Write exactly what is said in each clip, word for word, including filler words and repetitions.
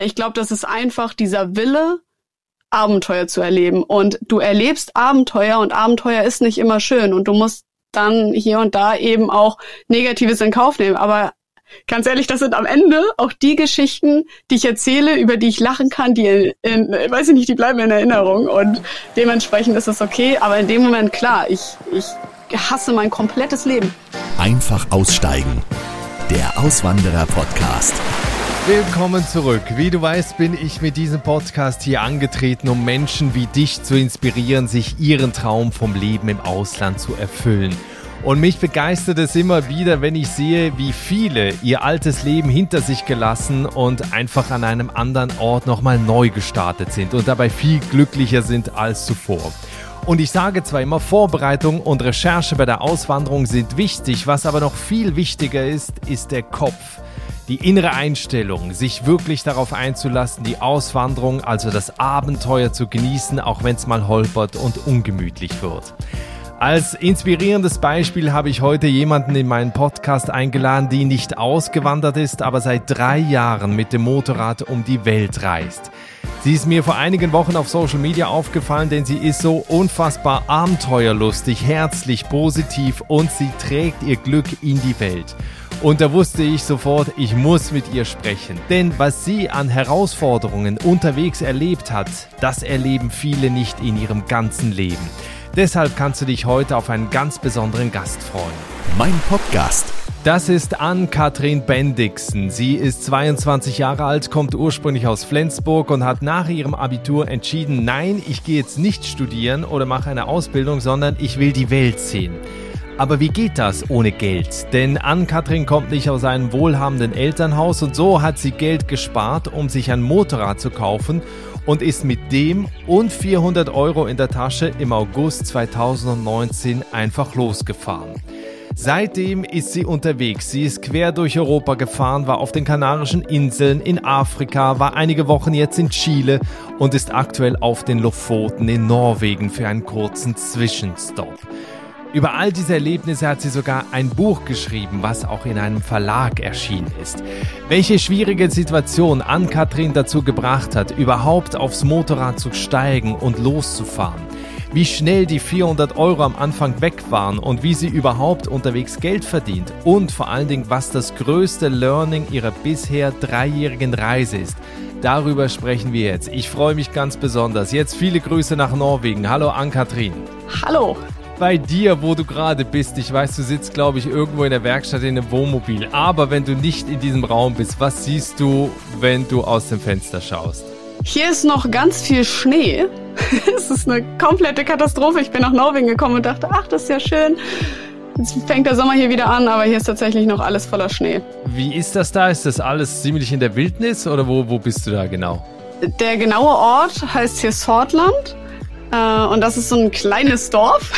Ich glaube, das ist einfach dieser Wille, Abenteuer zu erleben. Und du erlebst Abenteuer und Abenteuer ist nicht immer schön. Und du musst dann hier und da eben auch Negatives in Kauf nehmen. Aber ganz ehrlich, das sind am Ende auch die Geschichten, die ich erzähle, über die ich lachen kann, die, in, in, weiß ich nicht, die bleiben in Erinnerung. Und dementsprechend ist es okay. Aber in dem Moment, klar, ich, ich hasse mein komplettes Leben. Einfach aussteigen. Der Auswanderer-Podcast. Willkommen zurück. Wie du weißt, bin ich mit diesem Podcast hier angetreten, um Menschen wie dich zu inspirieren, sich ihren Traum vom Leben im Ausland zu erfüllen. Und mich begeistert es immer wieder, wenn ich sehe, wie viele ihr altes Leben hinter sich gelassen und einfach an einem anderen Ort nochmal neu gestartet sind und dabei viel glücklicher sind als zuvor. Und ich sage zwar immer, Vorbereitung und Recherche bei der Auswanderung sind wichtig, was aber noch viel wichtiger ist, ist der Kopf. Die innere Einstellung, sich wirklich darauf einzulassen, die Auswanderung, also das Abenteuer zu genießen, auch wenn es mal holpert und ungemütlich wird. Als inspirierendes Beispiel habe ich heute jemanden in meinen Podcast eingeladen, die nicht ausgewandert ist, aber seit drei Jahren mit dem Motorrad um die Welt reist. Sie ist mir vor einigen Wochen auf Social Media aufgefallen, denn sie ist so unfassbar abenteuerlustig, herzlich, positiv und sie trägt ihr Glück in die Welt. Und da wusste ich sofort, ich muss mit ihr sprechen. Denn was sie an Herausforderungen unterwegs erlebt hat, das erleben viele nicht in ihrem ganzen Leben. Deshalb kannst du dich heute auf einen ganz besonderen Gast freuen. Mein Podcast. Das ist Ann-Kathrin Bendixen. Sie ist zweiundzwanzig Jahre alt, kommt ursprünglich aus Flensburg und hat nach ihrem Abitur entschieden, nein, ich gehe jetzt nicht studieren oder mache eine Ausbildung, sondern ich will die Welt sehen. Aber wie geht das ohne Geld? Denn Ann-Kathrin kommt nicht aus einem wohlhabenden Elternhaus und so hat sie Geld gespart, um sich ein Motorrad zu kaufen und ist mit dem und vierhundert Euro in der Tasche im August zweitausendneunzehn einfach losgefahren. Seitdem ist sie unterwegs. Sie ist quer durch Europa gefahren, war auf den Kanarischen Inseln, in Afrika, war einige Wochen jetzt in Chile und ist aktuell auf den Lofoten in Norwegen für einen kurzen Zwischenstopp. Über all diese Erlebnisse hat sie sogar ein Buch geschrieben, was auch in einem Verlag erschienen ist. Welche schwierige Situation Ann-Kathrin dazu gebracht hat, überhaupt aufs Motorrad zu steigen und loszufahren. Wie schnell die vierhundert Euro am Anfang weg waren und wie sie überhaupt unterwegs Geld verdient. Und vor allen Dingen, was das größte Learning ihrer bisher dreijährigen Reise ist. Darüber sprechen wir jetzt. Ich freue mich ganz besonders. Jetzt viele Grüße nach Norwegen. Hallo Ann-Kathrin. Hallo. Bei dir, wo du gerade bist, ich weiß, du sitzt, glaube ich, irgendwo in der Werkstatt in einem Wohnmobil. Aber wenn du nicht in diesem Raum bist, was siehst du, wenn du aus dem Fenster schaust? Hier ist noch ganz viel Schnee. Es ist eine komplette Katastrophe. Ich bin nach Norwegen gekommen und dachte, ach, das ist ja schön. Jetzt fängt der Sommer hier wieder an, aber hier ist tatsächlich noch alles voller Schnee. Wie ist das da? Ist das alles ziemlich in der Wildnis oder wo, wo bist du da genau? Der genaue Ort heißt hier Sortland. Und das ist so ein kleines Dorf.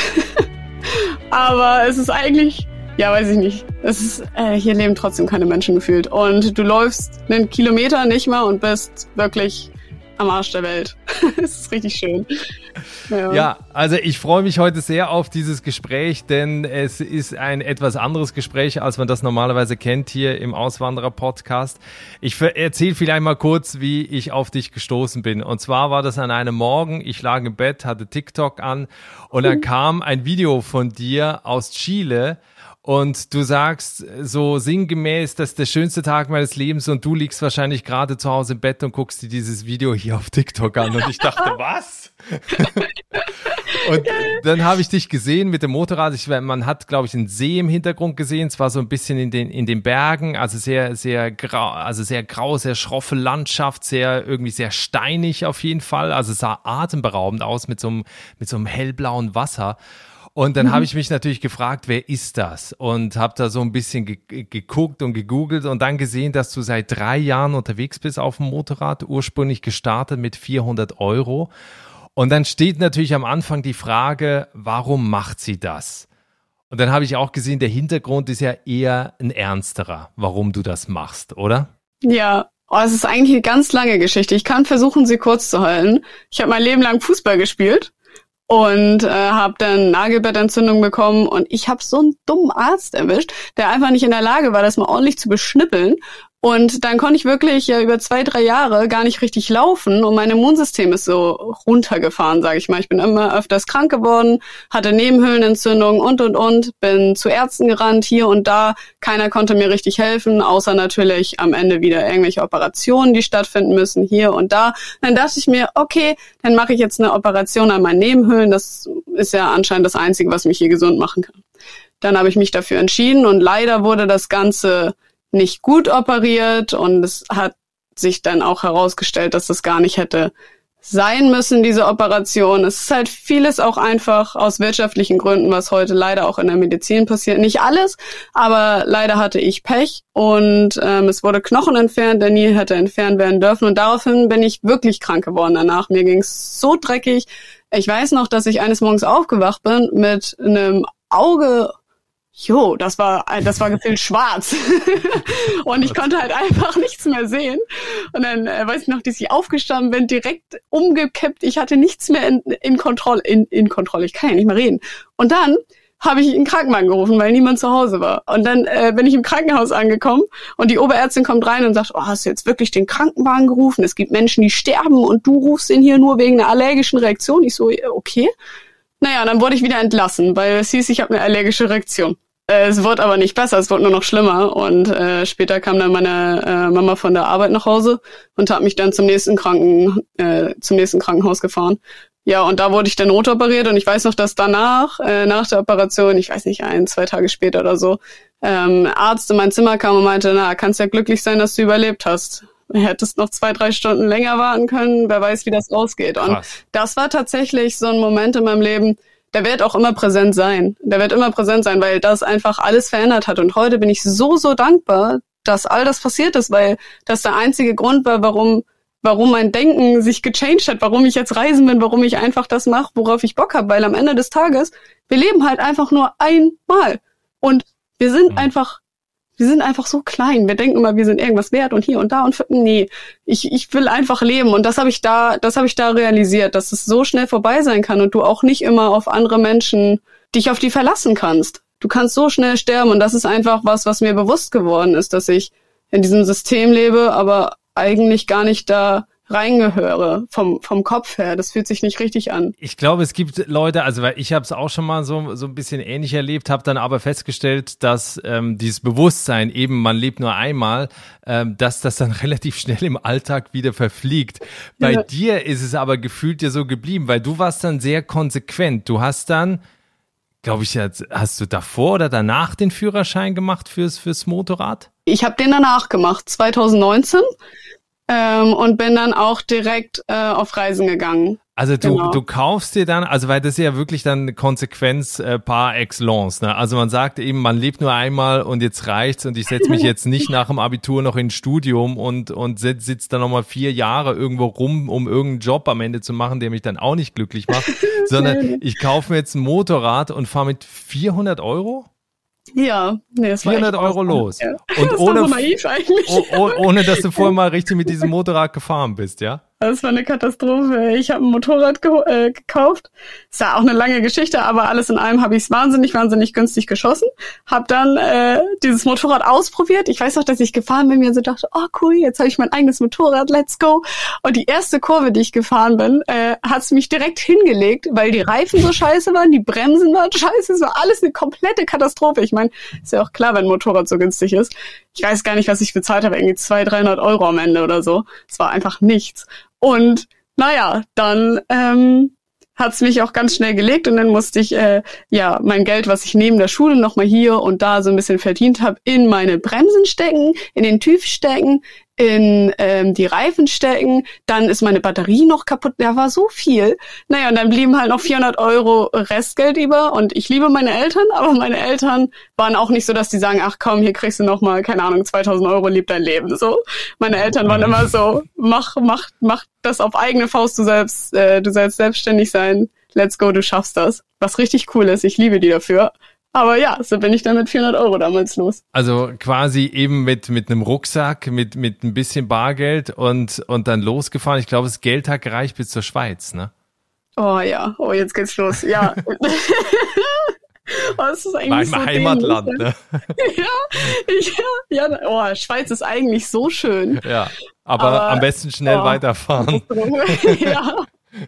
Aber es ist eigentlich, ja, weiß ich nicht. Es ist, äh, hier leben trotzdem keine Menschen gefühlt. Und du läufst einen Kilometer nicht mal und bist wirklich am Arsch der Welt. Es ist richtig schön. Ja. ja, also ich freue mich heute sehr auf dieses Gespräch, denn es ist ein etwas anderes Gespräch, als man das normalerweise kennt hier im Auswanderer-Podcast. Ich erzähle vielleicht mal kurz, wie ich auf dich gestoßen bin. Und zwar war das an einem Morgen, ich lag im Bett, hatte TikTok an und dann kam ein Video von dir aus Chile. Und du sagst so sinngemäß, das ist der schönste Tag meines Lebens und du liegst wahrscheinlich gerade zu Hause im Bett und guckst dir dieses Video hier auf TikTok an. Und ich dachte, was? Und dann habe ich dich gesehen mit dem Motorrad. Ich, man hat, glaube ich, einen See im Hintergrund gesehen. Es war so ein bisschen in den, in den Bergen, also sehr, sehr grau, also sehr grau, sehr schroffe Landschaft, sehr, irgendwie sehr steinig auf jeden Fall. Also es sah atemberaubend aus mit so einem, mit so einem hellblauen Wasser. Und dann mhm. habe ich mich natürlich gefragt, wer ist das? Und habe da so ein bisschen ge- geguckt und gegoogelt und dann gesehen, dass du seit drei Jahren unterwegs bist auf dem Motorrad, ursprünglich gestartet mit vierhundert Euro. Und dann steht natürlich am Anfang die Frage, warum macht sie das? Und dann habe ich auch gesehen, der Hintergrund ist ja eher ein ernsterer, warum du das machst, oder? Ja, oh, es ist eigentlich eine ganz lange Geschichte. Ich kann versuchen, sie kurz zu halten. Ich habe mein Leben lang Fußball gespielt. Und äh, habe dann Nagelbettentzündung bekommen und ich habe so einen dummen Arzt erwischt, der einfach nicht in der Lage war, das mal ordentlich zu beschnippeln. Und dann konnte ich wirklich ja über zwei, drei Jahre gar nicht richtig laufen und mein Immunsystem ist so runtergefahren, sage ich mal. Ich bin immer öfters krank geworden, hatte Nebenhöhlenentzündungen und, und, und, bin zu Ärzten gerannt, hier und da. Keiner konnte mir richtig helfen, außer natürlich am Ende wieder irgendwelche Operationen, die stattfinden müssen, hier und da. Dann dachte ich mir, okay, dann mache ich jetzt eine Operation an meinen Nebenhöhlen. Das ist ja anscheinend das Einzige, was mich hier gesund machen kann. Dann habe ich mich dafür entschieden und leider wurde das Ganze nicht gut operiert und es hat sich dann auch herausgestellt, dass das gar nicht hätte sein müssen, diese Operation. Es ist halt vieles auch einfach aus wirtschaftlichen Gründen, was heute leider auch in der Medizin passiert. Nicht alles, aber leider hatte ich Pech und ähm, es wurde Knochen entfernt, der nie hätte entfernt werden dürfen und daraufhin bin ich wirklich krank geworden danach. Mir ging es so dreckig. Ich weiß noch, dass ich eines Morgens aufgewacht bin mit einem Auge. Jo, das war, das war gefühlt schwarz. Und ich konnte halt einfach nichts mehr sehen. Und dann, äh, weiß ich noch, dass ich aufgestanden bin, direkt umgekippt. Ich hatte nichts mehr in, in Kontrolle, in, in Kontrolle. Ich kann ja nicht mehr reden. Und dann habe ich einen Krankenwagen gerufen, weil niemand zu Hause war. Und dann äh, bin ich im Krankenhaus angekommen und die Oberärztin kommt rein und sagt, oh, hast du jetzt wirklich den Krankenwagen gerufen? Es gibt Menschen, die sterben und du rufst ihn hier nur wegen einer allergischen Reaktion. Ich so, okay. Naja, dann wurde ich wieder entlassen, weil es hieß, ich habe eine allergische Reaktion. Äh, es wurde aber nicht besser, es wurde nur noch schlimmer. Und äh, später kam dann meine äh, Mama von der Arbeit nach Hause und hat mich dann zum nächsten Kranken, äh, zum nächsten Krankenhaus gefahren. Ja, und da wurde ich dann notoperiert und ich weiß noch, dass danach, äh, nach der Operation, ich weiß nicht, ein, zwei Tage später oder so, ähm, Arzt in mein Zimmer kam und meinte, na, kannst ja glücklich sein, dass du überlebt hast. Du hättest noch zwei, drei Stunden länger warten können, wer weiß, wie das ausgeht. Und Krass. Das war tatsächlich so ein Moment in meinem Leben, der wird auch immer präsent sein. Der wird immer präsent sein, weil das einfach alles verändert hat. Und heute bin ich so, so dankbar, dass all das passiert ist, weil das der einzige Grund war, warum warum mein Denken sich gechanged hat, warum ich jetzt reisen bin, warum ich einfach das mache, worauf ich Bock habe. Weil am Ende des Tages, wir leben halt einfach nur einmal. Und wir sind mhm. einfach Wir sind einfach so klein. Wir denken immer, wir sind irgendwas wert und hier und da und für, nee, ich ich will einfach leben und das habe ich da, das habe ich da realisiert, dass es so schnell vorbei sein kann und du auch nicht immer auf andere Menschen dich auf die verlassen kannst. Du kannst so schnell sterben und das ist einfach was, was mir bewusst geworden ist, dass ich in diesem System lebe, aber eigentlich gar nicht da reingehöre vom vom Kopf her. Das fühlt sich nicht richtig an. Ich glaube, es gibt Leute, also weil ich habe es auch schon mal so so ein bisschen ähnlich erlebt, habe dann aber festgestellt, dass ähm, dieses Bewusstsein, eben man lebt nur einmal, ähm, dass das dann relativ schnell im Alltag wieder verfliegt. Bei ja. dir ist es aber gefühlt dir so geblieben, weil du warst dann sehr konsequent. Du hast dann, glaube ich, hast du davor oder danach den Führerschein gemacht fürs fürs Motorrad? Ich habe den danach gemacht, zwanzig neunzehn. Ähm, und bin dann auch direkt äh, auf Reisen gegangen. Also du, genau. du kaufst dir dann, also weil das ist ja wirklich dann eine Konsequenz äh, par excellence, ne? Also man sagt eben, man lebt nur einmal und jetzt reicht's und ich setze mich jetzt nicht nach dem Abitur noch ins Studium und und sitze sitz dann nochmal vier Jahre irgendwo rum, um irgendeinen Job am Ende zu machen, der mich dann auch nicht glücklich macht, sondern ich kaufe mir jetzt ein Motorrad und fahre mit vierhundert Euro? Ja, nee, das war vierhundert Euro los. Ja. Und das ohne, war so naiv eigentlich. Oh, oh, ohne, dass du vorher mal richtig mit diesem Motorrad gefahren bist, ja? Das war eine Katastrophe. Ich habe ein Motorrad ge- äh, gekauft. Ist ja auch eine lange Geschichte, aber alles in allem habe ich es wahnsinnig, wahnsinnig günstig geschossen. Hab dann äh, dieses Motorrad ausprobiert. Ich weiß noch, dass ich gefahren bin, mir so dachte, oh cool, jetzt habe ich mein eigenes Motorrad, let's go. Und die erste Kurve, die ich gefahren bin, äh, hat's mich direkt hingelegt, weil die Reifen so scheiße waren, die Bremsen waren scheiße, es war alles eine komplette Katastrophe. Ich meine, ist ja auch klar, wenn ein Motorrad so günstig ist. Ich weiß gar nicht, was ich bezahlt habe, irgendwie zweihundert, dreihundert Euro am Ende oder so. Es war einfach nichts. Und naja, dann ähm, hat's mich auch ganz schnell gelegt und dann musste ich äh, ja mein Geld, was ich neben der Schule nochmal hier und da so ein bisschen verdient habe, in meine Bremsen stecken, in den TÜV stecken, in ähm, die Reifen stecken, dann ist meine Batterie noch kaputt, da war so viel. Naja, und dann blieben halt noch vierhundert Euro Restgeld über und ich liebe meine Eltern, aber meine Eltern waren auch nicht so, dass die sagen, ach komm, hier kriegst du noch mal, keine Ahnung, zweitausend Euro, lieb dein Leben, so. Meine Eltern waren immer so, mach, mach, mach das auf eigene Faust, du selbst, äh, du sollst selbstständig sein, let's go, du schaffst das. Was richtig cool ist, ich liebe die dafür. Aber ja, so bin ich dann mit vierhundert Euro damals los. Also quasi eben mit mit einem Rucksack, mit mit ein bisschen Bargeld und und dann losgefahren. Ich glaube, das Geld hat gereicht bis zur Schweiz, ne? Oh ja, oh jetzt geht's los, ja. Oh, das ist eigentlich Mein so Heimatland, dämlich, ne? Ja, ich, ja, ja, oh, Schweiz ist eigentlich so schön. Ja, aber, aber am besten schnell oh, weiterfahren. Ja.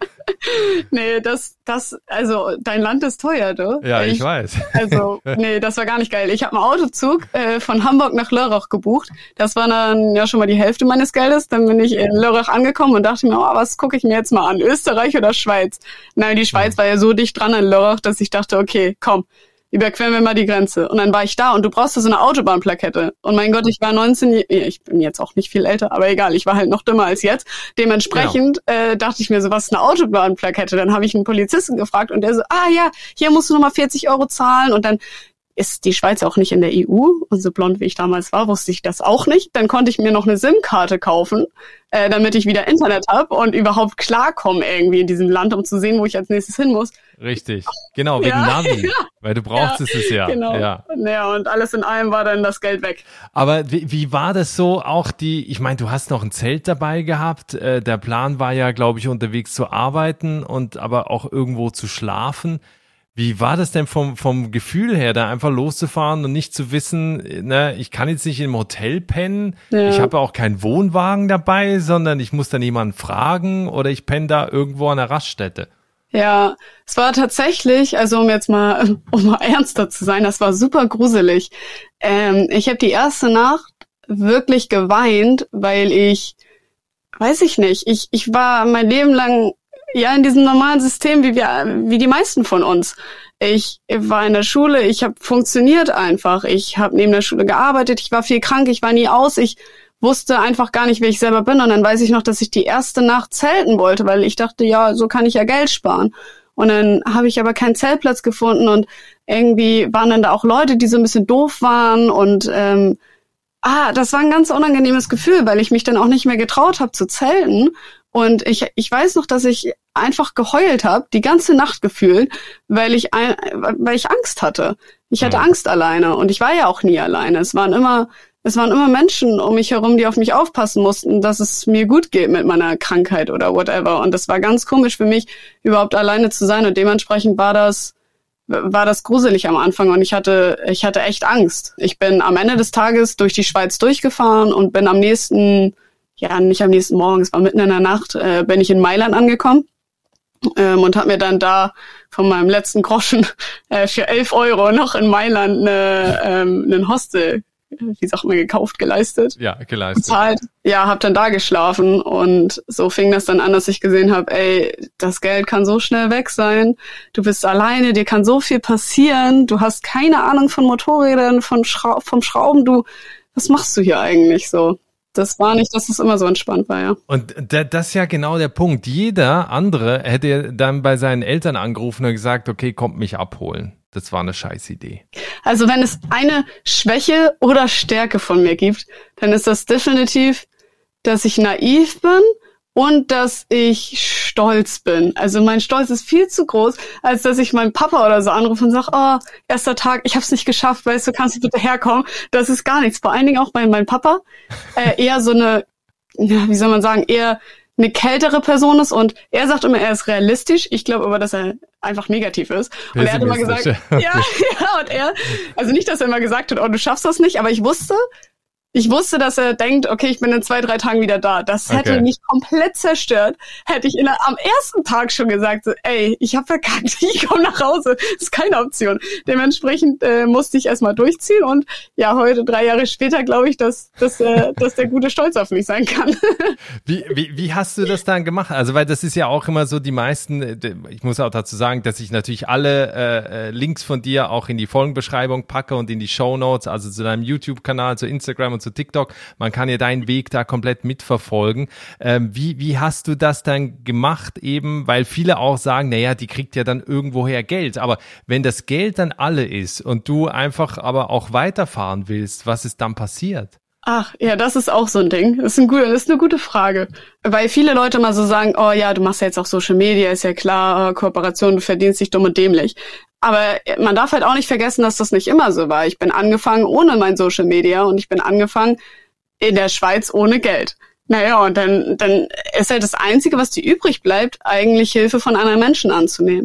Nee, das, das, also dein Land ist teuer, du. Ja, ich, ich weiß. Also, nee, das war gar nicht geil. Ich habe einen Autozug äh, von Hamburg nach Lörrach gebucht. Das war dann ja schon mal die Hälfte meines Geldes. Dann bin ich in Lörrach angekommen und dachte mir, oh, was gucke ich mir jetzt mal an? Österreich oder Schweiz? Nein, die Schweiz war ja so dicht dran an Lörrach, dass ich dachte, okay, komm, überqueren wir mal die Grenze. Und dann war ich da und du brauchst da so eine Autobahnplakette. Und mein Gott, ich war neunzehn, ich bin jetzt auch nicht viel älter, aber egal, ich war halt noch dümmer als jetzt. Dementsprechend genau. äh, dachte ich mir so, was ist eine Autobahnplakette? Dann habe ich einen Polizisten gefragt und der so, ah ja, hier musst du nochmal vierzig Euro zahlen. Und dann ist die Schweiz auch nicht in der E U. Und so blond wie ich damals war, wusste ich das auch nicht. Dann konnte ich mir noch eine SIM-Karte kaufen, äh, damit ich wieder Internet habe und überhaupt klarkomme irgendwie in diesem Land, um zu sehen, wo ich als nächstes hin muss. Richtig, genau, wegen ja, Navi, ja. Weil du brauchst ja, es ja. Genau. Ja. ja, und alles in allem war dann das Geld weg. Aber wie, wie war das so, auch die, ich meine, du hast noch ein Zelt dabei gehabt, äh, der Plan war ja, glaube ich, unterwegs zu arbeiten und aber auch irgendwo zu schlafen. Wie war das denn vom, vom Gefühl her, da einfach loszufahren und nicht zu wissen, ne, ich kann jetzt nicht im Hotel pennen, ja. Ich habe auch keinen Wohnwagen dabei, sondern ich muss dann jemanden fragen oder ich penne da irgendwo an der Raststätte? Ja, es war tatsächlich, also um jetzt mal, um mal ernster zu sein, das war super gruselig. Ähm, ich habe die erste Nacht wirklich geweint, weil ich, weiß ich nicht, ich, ich war mein Leben lang ja in diesem normalen System, wie wir, wie die meisten von uns. Ich war in der Schule, ich habe funktioniert einfach, ich habe neben der Schule gearbeitet, ich war viel krank, ich war nie aus, ich wusste einfach gar nicht, wer ich selber bin. Und dann weiß ich noch, dass ich die erste Nacht zelten wollte, weil ich dachte, ja, so kann ich ja Geld sparen. Und dann habe ich aber keinen Zeltplatz gefunden und irgendwie waren dann da auch Leute, die so ein bisschen doof waren und ähm, ah, das war ein ganz unangenehmes Gefühl, weil ich mich dann auch nicht mehr getraut habe zu zelten. Und ich ich weiß noch, dass ich einfach geheult habe, die ganze Nacht gefühlt, weil ich ein, weil ich Angst hatte. Ich hatte Angst alleine und ich war ja auch nie alleine. Es waren immer Es waren immer Menschen um mich herum, die auf mich aufpassen mussten, dass es mir gut geht mit meiner Krankheit oder whatever. Und das war ganz komisch für mich, überhaupt alleine zu sein. Und dementsprechend war das, war das gruselig am Anfang. Und ich hatte, ich hatte echt Angst. Ich bin am Ende des Tages durch die Schweiz durchgefahren und bin am nächsten, ja, nicht am nächsten Morgen, es war mitten in der Nacht, äh, bin ich in Mailand angekommen. Ähm, und habe mir dann da von meinem letzten Groschen äh, für elf Euro noch in Mailand eine, ähm, einen Hostel, wie sagt man, gekauft, geleistet. Ja, geleistet. Bezahlt. Ja, hab dann da geschlafen und so fing das dann an, dass ich gesehen habe, ey, das Geld kann so schnell weg sein, du bist alleine, dir kann so viel passieren, du hast keine Ahnung von Motorrädern, von Schra- vom Schrauben, du, was machst du hier eigentlich so? Das war nicht, dass es immer so entspannt war, ja. Und das ist ja genau der Punkt. Jeder andere hätte dann bei seinen Eltern angerufen und gesagt, okay, kommt mich abholen. Das war eine Scheißidee. Also wenn es eine Schwäche oder Stärke von mir gibt, dann ist das definitiv, dass ich naiv bin und dass ich stolz bin. Also mein Stolz ist viel zu groß, als dass ich meinen Papa oder so anrufe und sage, oh, erster Tag, ich hab's nicht geschafft, weißt du, kannst du bitte herkommen? Das ist gar nichts. Vor allen Dingen auch bei meinem Papa äh, eher so eine, ja, wie soll man sagen, eher eine kältere Person ist und er sagt immer, er ist realistisch. Ich glaube aber, dass er einfach negativ ist. Und er hat immer gesagt, ja, ja, und er, also nicht, dass er immer gesagt hat, oh, du schaffst das nicht, aber ich wusste, ich wusste, dass er denkt, okay, ich bin in zwei, drei Tagen wieder da. Das hätte okay. mich komplett zerstört. Hätte ich in der, am ersten Tag schon gesagt, so, ey, ich habe verkackt, ich komme nach Hause. Das ist keine Option. Dementsprechend äh, musste ich erstmal durchziehen und ja, heute, drei Jahre später, glaube ich, dass, dass, äh, dass der gute Stolz auf mich sein kann. Wie, wie, wie hast du das dann gemacht? Also, weil das ist ja auch immer so die meisten, ich muss auch dazu sagen, dass ich natürlich alle äh, Links von dir auch in die Folgenbeschreibung packe und in die Shownotes, also zu deinem YouTube-Kanal, zu Instagram und zu TikTok. Man kann ja deinen Weg da komplett mitverfolgen. Ähm, wie, wie hast du das dann gemacht eben? Weil viele auch sagen, naja, die kriegt ja dann irgendwoher Geld. Aber wenn das Geld dann alle ist und du einfach aber auch weiterfahren willst, was ist dann passiert? Ach, ja, das ist auch so ein Ding. Das ist, ein guter, das ist eine gute Frage. Weil viele Leute mal so sagen, oh ja, du machst ja jetzt auch Social Media, ist ja klar, Kooperation, du verdienst dich dumm und dämlich. Aber man darf halt auch nicht vergessen, dass das nicht immer so war. Ich bin angefangen ohne mein Social Media und ich bin angefangen in der Schweiz ohne Geld. Naja, und dann, dann ist halt das Einzige, was dir übrig bleibt, eigentlich Hilfe von anderen Menschen anzunehmen.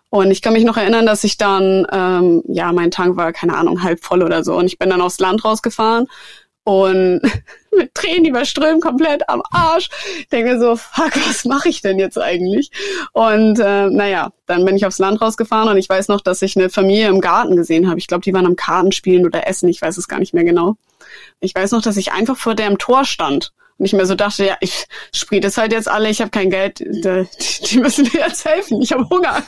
Und ich kann mich noch erinnern, dass ich dann, ähm, ja, mein Tank war, keine Ahnung, halb voll oder so. Und ich bin dann aufs Land rausgefahren und mit Tränen überströmt, komplett am Arsch. Ich denke mir so, fuck, was mache ich denn jetzt eigentlich? Und äh, naja, dann bin ich aufs Land rausgefahren und ich weiß noch, dass ich eine Familie im Garten gesehen habe. Ich glaube, die waren am Kartenspielen oder Essen, ich weiß es gar nicht mehr genau. Ich weiß noch, dass ich einfach vor deren Tor stand und ich mir so dachte, ja, ich sprich das halt jetzt alle, ich habe kein Geld, die, die müssen mir jetzt helfen, ich habe Hunger.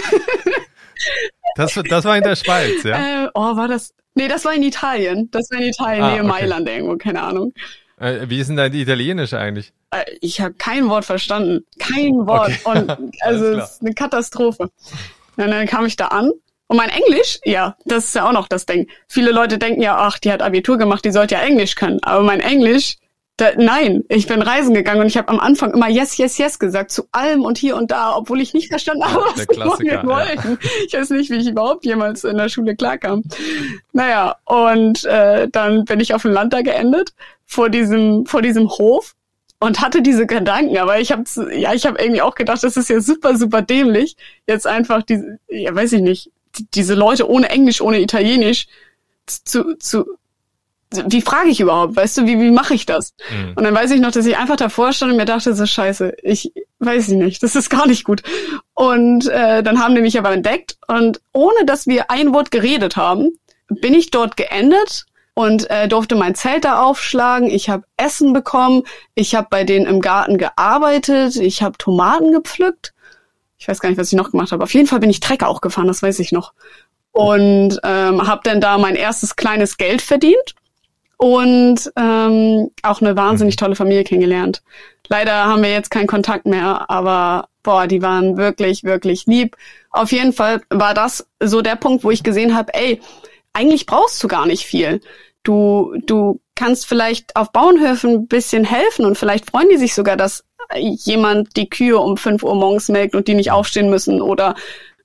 Das, das war in der Schweiz, ja? Äh, oh, war das? Nee, das war in Italien. Das war in Italien, ah, Nähe okay. Mailand irgendwo, keine Ahnung. Äh, wie ist denn dein Italienisch eigentlich? Äh, ich habe kein Wort verstanden. Kein Wort. Okay. Und also es ist eine Katastrophe. Und dann kam ich da an. Und mein Englisch, ja, das ist ja auch noch das Ding. Viele Leute denken ja, ach, die hat Abitur gemacht, die sollte ja Englisch können. Aber mein Englisch, da, nein, ich bin reisen gegangen und ich habe am Anfang immer yes, yes, yes gesagt zu allem und hier und da, obwohl ich nicht verstanden habe, was wir wollten. Ja. Ich weiß nicht, wie ich überhaupt jemals in der Schule klarkam. Naja, und äh, dann bin ich auf dem Land da geendet, vor diesem vor diesem Hof und hatte diese Gedanken. Aber ich habe ja, ich habe irgendwie auch gedacht, das ist ja super, super dämlich, jetzt einfach diese, ja, weiß ich nicht, diese Leute ohne Englisch, ohne Italienisch zu zu wie frage ich überhaupt, weißt du, wie wie mache ich das? Mhm. Und dann weiß ich noch, dass ich einfach davor stand und mir dachte, so scheiße, ich weiß ich nicht, das ist gar nicht gut. Und äh, dann haben die mich aber entdeckt und ohne, dass wir ein Wort geredet haben, bin ich dort geendet und äh, durfte mein Zelt da aufschlagen. Ich habe Essen bekommen, ich habe bei denen im Garten gearbeitet, ich habe Tomaten gepflückt. Ich weiß gar nicht, was ich noch gemacht habe. Auf jeden Fall bin ich Trecker auch gefahren, das weiß ich noch. Und ähm, habe dann da mein erstes kleines Geld verdient. Und ähm, auch eine wahnsinnig tolle Familie kennengelernt. Leider haben wir jetzt keinen Kontakt mehr, aber boah, die waren wirklich, wirklich lieb. Auf jeden Fall war das so der Punkt, wo ich gesehen habe, ey, eigentlich brauchst du gar nicht viel. Du du kannst vielleicht auf Bauernhöfen ein bisschen helfen und vielleicht freuen die sich sogar, dass jemand die Kühe um fünf Uhr morgens melkt und die nicht aufstehen müssen oder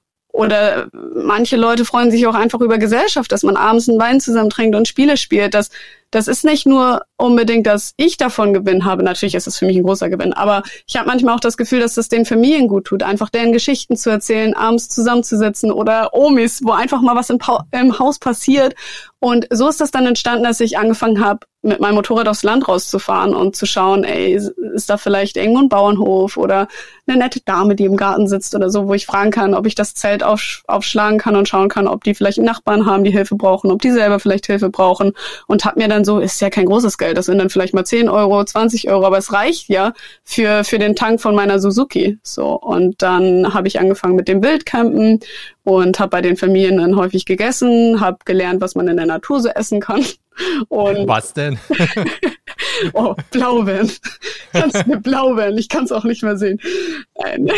Oder manche Leute freuen sich auch einfach über Gesellschaft, dass man abends einen Wein zusammen trinkt und Spiele spielt. Das, das ist nicht nur unbedingt, dass ich davon Gewinn habe. Natürlich ist es für mich ein großer Gewinn. Aber ich habe manchmal auch das Gefühl, dass das den Familien gut tut, einfach deren Geschichten zu erzählen, abends zusammenzusitzen oder Omis, wo einfach mal was im, pa- im Haus passiert. Und so ist das dann entstanden, dass ich angefangen habe, mit meinem Motorrad aufs Land rauszufahren und zu schauen, ey, ist da vielleicht irgendwo ein Bauernhof oder eine nette Dame, die im Garten sitzt oder so, wo ich fragen kann, ob ich das Zelt auf, aufschlagen kann und schauen kann, ob die vielleicht einen Nachbarn haben, die Hilfe brauchen, ob die selber vielleicht Hilfe brauchen. Und hab mir dann so, ist ja kein großes Geld, das sind dann vielleicht mal zehn Euro, zwanzig Euro, aber es reicht ja für für den Tank von meiner Suzuki. So, und dann habe ich angefangen mit dem Wildcampen und habe bei den Familien dann häufig gegessen, habe gelernt, was man in der Natur so essen kann. Und was denn? Oh, Blaubeeren. Kannst du mir Blaubeeren? Ich kann es auch nicht mehr sehen. Nein.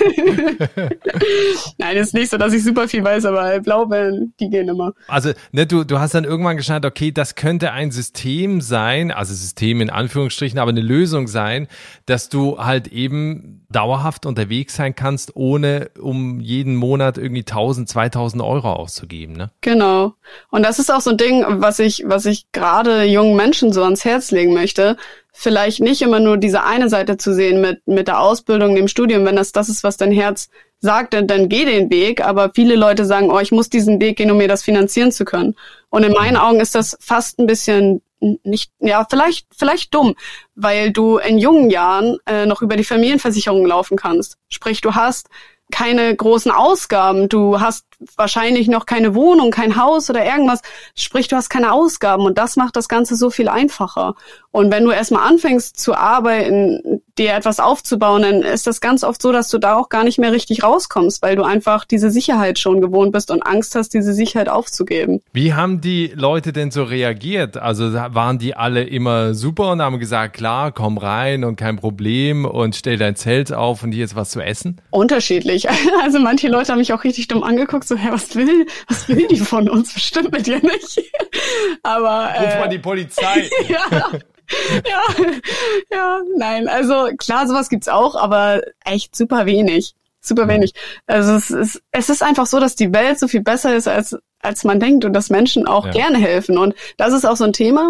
Nein, ist nicht so, dass ich super viel weiß, aber Blaubeeren, die gehen immer. Also, ne, du, du hast dann irgendwann geschaut, okay, das könnte ein System sein, also System in Anführungsstrichen, aber eine Lösung sein, dass du halt eben dauerhaft unterwegs sein kannst, ohne um jeden Monat irgendwie tausend, zweitausend Euro auszugeben, ne? Genau. Und das ist auch so ein Ding, was ich, was ich gerade jungen Menschen so ans Herz legen möchte. Vielleicht nicht immer nur diese eine Seite zu sehen mit, mit der Ausbildung, dem Studium. Wenn das das ist, was dein Herz sagt, dann, dann geh den Weg. Aber viele Leute sagen, oh, ich muss diesen Weg gehen, um mir das finanzieren zu können. Und in meinen Augen ist das fast ein bisschen nicht, ja, vielleicht, vielleicht dumm, weil du in jungen Jahren äh, noch über die Familienversicherung laufen kannst. Sprich, du hast keine großen Ausgaben, du hast wahrscheinlich noch keine Wohnung, kein Haus oder irgendwas, sprich, du hast keine Ausgaben und das macht das Ganze so viel einfacher. Und wenn du erstmal anfängst zu arbeiten, dir etwas aufzubauen, dann ist das ganz oft so, dass du da auch gar nicht mehr richtig rauskommst, weil du einfach diese Sicherheit schon gewohnt bist und Angst hast, diese Sicherheit aufzugeben. Wie haben die Leute denn so reagiert? Also waren die alle immer super und haben gesagt, klar, komm rein und kein Problem und stell dein Zelt auf und hier ist was zu essen? Unterschiedlich. Also manche Leute haben mich auch richtig dumm angeguckt, so, hä, was will, was will die von uns? Bestimmt mit dir nicht. Aber Ruf mal die Polizei. Ja. Ja, ja, nein, also klar, sowas gibt's auch, aber echt super wenig, super wenig. Also es ist, es ist einfach so, dass die Welt so viel besser ist, als als man denkt und dass Menschen auch ja. gerne helfen. Und das ist auch so ein Thema,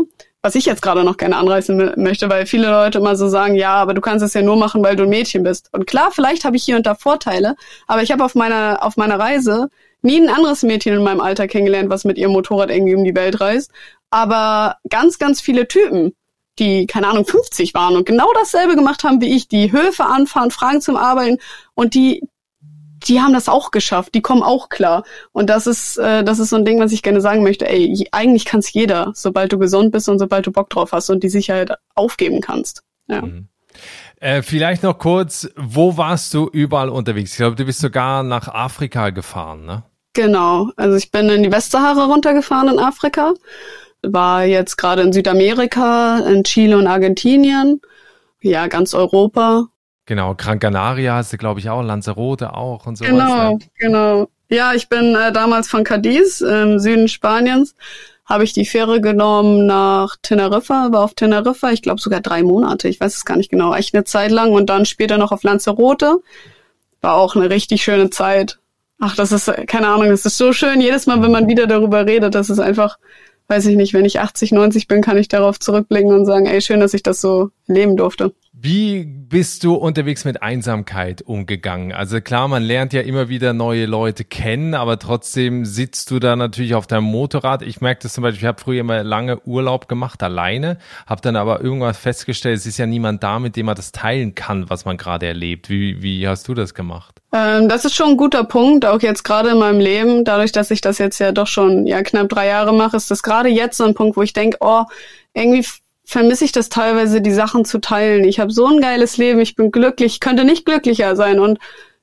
was ich jetzt gerade noch gerne anreißen m- möchte, weil viele Leute immer so sagen, ja, aber du kannst es ja nur machen, weil du ein Mädchen bist. Und klar, vielleicht habe ich hier und da Vorteile, aber ich habe auf meiner auf meiner Reise nie ein anderes Mädchen in meinem Alter kennengelernt, was mit ihrem Motorrad irgendwie um die Welt reist. Aber ganz, ganz viele Typen, die, keine Ahnung, fünfzig waren und genau dasselbe gemacht haben wie ich, die Höfe anfahren, Fragen zum Arbeiten und die, die haben das auch geschafft, die kommen auch klar. Und das ist, äh, das ist so ein Ding, was ich gerne sagen möchte. Ey, eigentlich kann es jeder, sobald du gesund bist und sobald du Bock drauf hast und die Sicherheit aufgeben kannst. Ja. Mhm. Äh, vielleicht noch kurz, wo warst du überall unterwegs? Ich glaube, du bist sogar nach Afrika gefahren, ne? Genau, also ich bin in die Westsahara runtergefahren in Afrika. War jetzt gerade in Südamerika, in Chile und Argentinien, ja, ganz Europa. Genau, Gran Canaria hast du, glaube ich, auch, Lanzarote auch und sowas. Genau, ne? genau. Ja, ich bin äh, damals von Cadiz im Süden Spaniens, habe ich die Fähre genommen nach Teneriffa, war auf Teneriffa, ich glaube sogar drei Monate, ich weiß es gar nicht genau, echt eine Zeit lang und dann später noch auf Lanzarote. War auch eine richtig schöne Zeit. Ach, das ist, keine Ahnung, das ist so schön, jedes Mal, wenn man wieder darüber redet, das ist einfach... Weiß ich nicht, wenn ich achtzig, neunzig bin, kann ich darauf zurückblicken und sagen, ey, schön, dass ich das so leben durfte. Wie bist du unterwegs mit Einsamkeit umgegangen? Also klar, man lernt ja immer wieder neue Leute kennen, aber trotzdem sitzt du da natürlich auf deinem Motorrad. Ich merke das zum Beispiel, ich habe früher immer lange Urlaub gemacht, alleine, habe dann aber irgendwann festgestellt, es ist ja niemand da, mit dem man das teilen kann, was man gerade erlebt. Wie, wie hast du das gemacht? Ähm, das ist schon ein guter Punkt, auch jetzt gerade in meinem Leben. Dadurch, dass ich das jetzt ja doch schon ja knapp drei Jahre mache, ist das gerade jetzt so ein Punkt, wo ich denke, oh, irgendwie vermisse ich das teilweise, die Sachen zu teilen. Ich habe so ein geiles Leben, ich bin glücklich, ich könnte nicht glücklicher sein und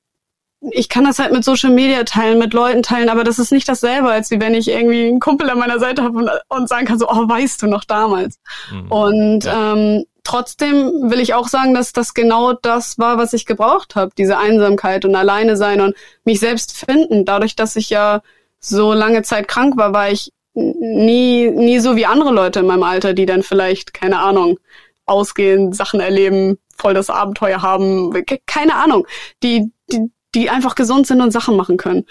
ich kann das halt mit Social Media teilen, mit Leuten teilen, aber das ist nicht dasselbe, als wie wenn ich irgendwie einen Kumpel an meiner Seite habe und, und sagen kann so, oh, weißt du noch damals. Mhm. Und ja. ähm, trotzdem will ich auch sagen, dass das genau das war, was ich gebraucht habe, diese Einsamkeit und alleine sein und mich selbst finden. Dadurch, dass ich ja so lange Zeit krank war, war ich nie nie so wie andere Leute in meinem Alter, die dann vielleicht, keine Ahnung, ausgehen, Sachen erleben, voll das Abenteuer haben, keine Ahnung, die die die einfach gesund sind und Sachen machen können.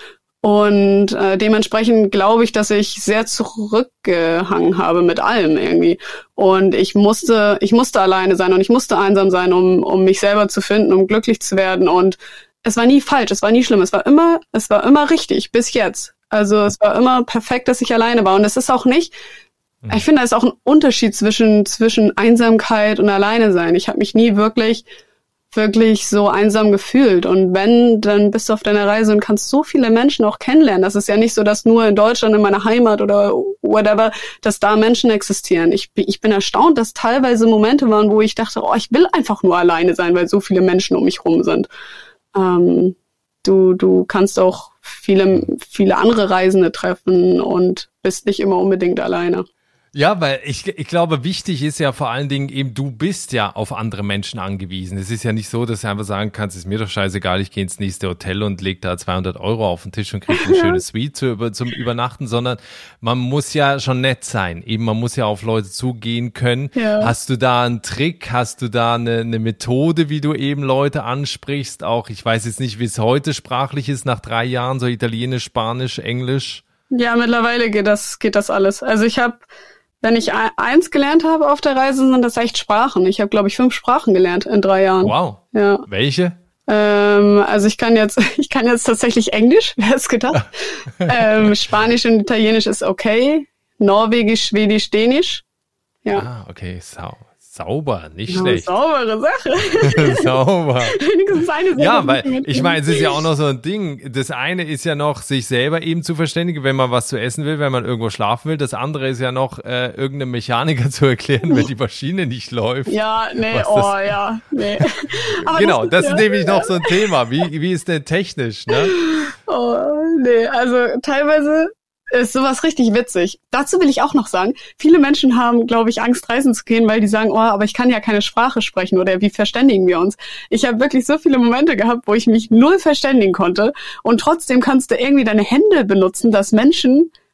Und äh, dementsprechend glaube ich, dass ich sehr zurückgehangen habe mit allem irgendwie. Und ich musste ich musste alleine sein und ich musste einsam sein, um um mich selber zu finden, um glücklich zu werden. Und es war nie falsch, es war nie schlimm, es war immer es war immer richtig bis jetzt. Also es war immer perfekt, dass ich alleine war. Und es ist auch nicht, mhm. ich finde, es ist auch ein Unterschied zwischen zwischen Einsamkeit und alleine sein. Ich habe mich nie wirklich, wirklich so einsam gefühlt. Und wenn, dann bist du auf deiner Reise und kannst so viele Menschen auch kennenlernen. Das ist ja nicht so, dass nur in Deutschland, in meiner Heimat oder whatever, dass da Menschen existieren. Ich, ich bin erstaunt, dass teilweise Momente waren, wo ich dachte, oh, ich will einfach nur alleine sein, weil so viele Menschen um mich rum sind. Ähm, du, du kannst auch viele, viele andere Reisende treffen und bist nicht immer unbedingt alleine. Ja, weil ich, ich glaube, wichtig ist ja vor allen Dingen eben, du bist ja auf andere Menschen angewiesen. Es ist ja nicht so, dass du einfach sagen kannst, ist mir doch scheißegal, ich gehe ins nächste Hotel und leg da zweihundert Euro auf den Tisch und krieg eine schöne Suite zu, zum Übernachten, sondern man muss ja schon nett sein. Eben, man muss ja auf Leute zugehen können. Ja. Hast du da einen Trick? Hast du da eine, eine Methode, wie du eben Leute ansprichst? Auch, ich weiß jetzt nicht, wie es heute sprachlich ist, nach drei Jahren, so Italienisch, Spanisch, Englisch. Ja, mittlerweile geht das, geht das alles. Also ich habe Wenn ich eins gelernt habe auf der Reise, sind das echt Sprachen. Ich habe, glaube ich, fünf Sprachen gelernt in drei Jahren. Wow. Ja. Welche? Ähm, also ich kann jetzt, ich kann jetzt tatsächlich Englisch, wer hätte es gedacht. ähm, Spanisch und Italienisch ist okay. Norwegisch, Schwedisch, Dänisch. Ja. Ah, okay, sau. Sauber, nicht ja, schlecht. Saubere Sache. Sauber. Wenigstens eine Sache. Ja, weil ich meine, es ist ja auch noch so ein Ding. Das eine ist ja noch, sich selber eben zu verständigen, wenn man was zu essen will, wenn man irgendwo schlafen will. Das andere ist ja noch, äh, irgendeinem Mechaniker zu erklären, wenn die Maschine nicht läuft. Ja, nee, oh, ja, nee. Aber genau, das, das ist ja, nämlich ja. noch so ein Thema. Wie, wie ist denn technisch, ne? Oh, nee, also teilweise ist sowas richtig witzig. Dazu will ich auch noch sagen, viele Menschen haben, glaube ich, Angst, reisen zu gehen, weil die sagen, oh, aber ich kann ja keine Sprache sprechen oder wie verständigen wir uns? Ich habe wirklich so viele Momente gehabt, wo ich mich null verständigen konnte und trotzdem kannst du irgendwie deine Hände benutzen, dass Menschen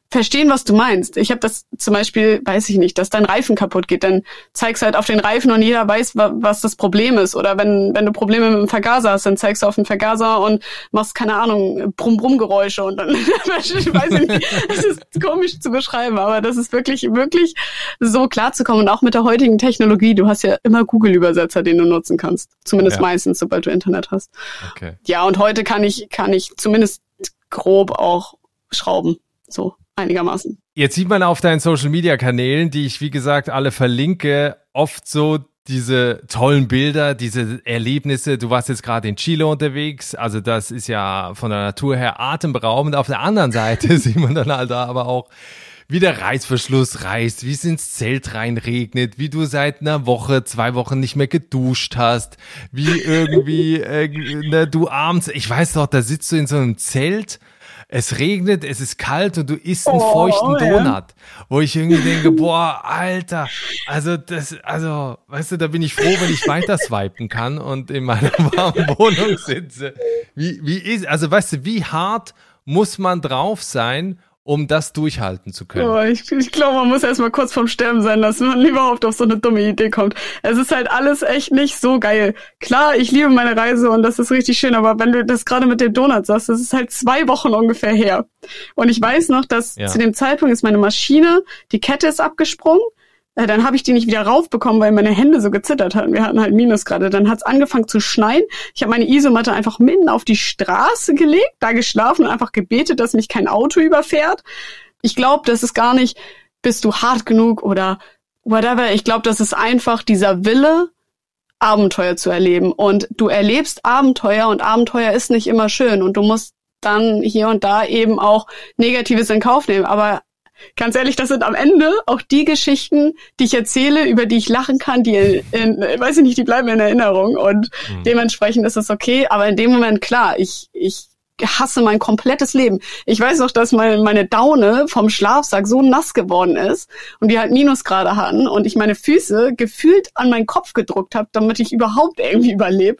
verstehen, was du meinst. Ich habe das zum Beispiel, weiß ich nicht, dass dein Reifen kaputt geht, dann zeigst du halt auf den Reifen und jeder weiß, wa- was das Problem ist. Oder wenn wenn du Probleme mit dem Vergaser hast, dann zeigst du auf den Vergaser und machst, keine Ahnung, Brumm-Brumm-Geräusche und dann, weiß ich nicht, das ist komisch zu beschreiben, aber das ist wirklich, wirklich so klar zu kommen. Und auch mit der heutigen Technologie, du hast ja immer Google-Übersetzer, den du nutzen kannst. Zumindest Ja. meistens, sobald du Internet hast. Okay. Ja, und heute kann ich, kann ich zumindest grob auch schrauben. So. Einigermaßen. Jetzt sieht man auf deinen Social-Media-Kanälen, die ich, wie gesagt, alle verlinke, oft so diese tollen Bilder, diese Erlebnisse. Du warst jetzt gerade in Chile unterwegs, also das ist ja von der Natur her atemberaubend. Auf der anderen Seite sieht man dann halt aber auch, wie der Reißverschluss reißt, wie es ins Zelt reinregnet, wie du seit einer Woche, zwei Wochen nicht mehr geduscht hast, wie irgendwie äh, ne, du abends, ich weiß doch, da sitzt du in so einem Zelt, es regnet, es ist kalt und du isst einen Oh, feuchten ja. Donut, wo ich irgendwie denke, boah, Alter, also das, also, weißt du, da bin ich froh, wenn ich weiter swipen kann und in meiner warmen Wohnung sitze. Wie, wie ist, also weißt du, wie hart muss man drauf sein, um das durchhalten zu können? Oh, ich ich glaube, man muss erst mal kurz vorm Sterben sein lassen, wenn man überhaupt auf so eine dumme Idee kommt. Es ist halt alles echt nicht so geil. Klar, ich liebe meine Reise und das ist richtig schön, aber wenn du das gerade mit dem Donut sagst, das ist halt zwei Wochen ungefähr her. Und ich weiß noch, dass Ja. zu dem Zeitpunkt ist meine Maschine, die Kette ist abgesprungen. Äh, Dann habe ich die nicht wieder raufbekommen, weil meine Hände so gezittert hatten. Wir hatten halt Minusgrade. Dann hat's angefangen zu schneien. Ich habe meine Isomatte einfach mitten auf die Straße gelegt, da geschlafen und einfach gebetet, dass mich kein Auto überfährt. Ich glaube, das ist gar nicht, bist du hart genug oder whatever. Ich glaube, das ist einfach dieser Wille, Abenteuer zu erleben. Und du erlebst Abenteuer und Abenteuer ist nicht immer schön. Und du musst dann hier und da eben auch Negatives in Kauf nehmen. Aber ganz ehrlich, das sind am Ende auch die Geschichten, die ich erzähle, über die ich lachen kann, die, in, in, weiß ich nicht, die bleiben in Erinnerung und Mhm. dementsprechend ist es okay. Aber in dem Moment, klar, ich, ich hasse mein komplettes Leben. Ich weiß noch, dass meine, meine Daune vom Schlafsack so nass geworden ist und wir halt Minusgrade hatten und ich meine Füße gefühlt an meinen Kopf gedrückt habe, damit ich überhaupt irgendwie überlebe,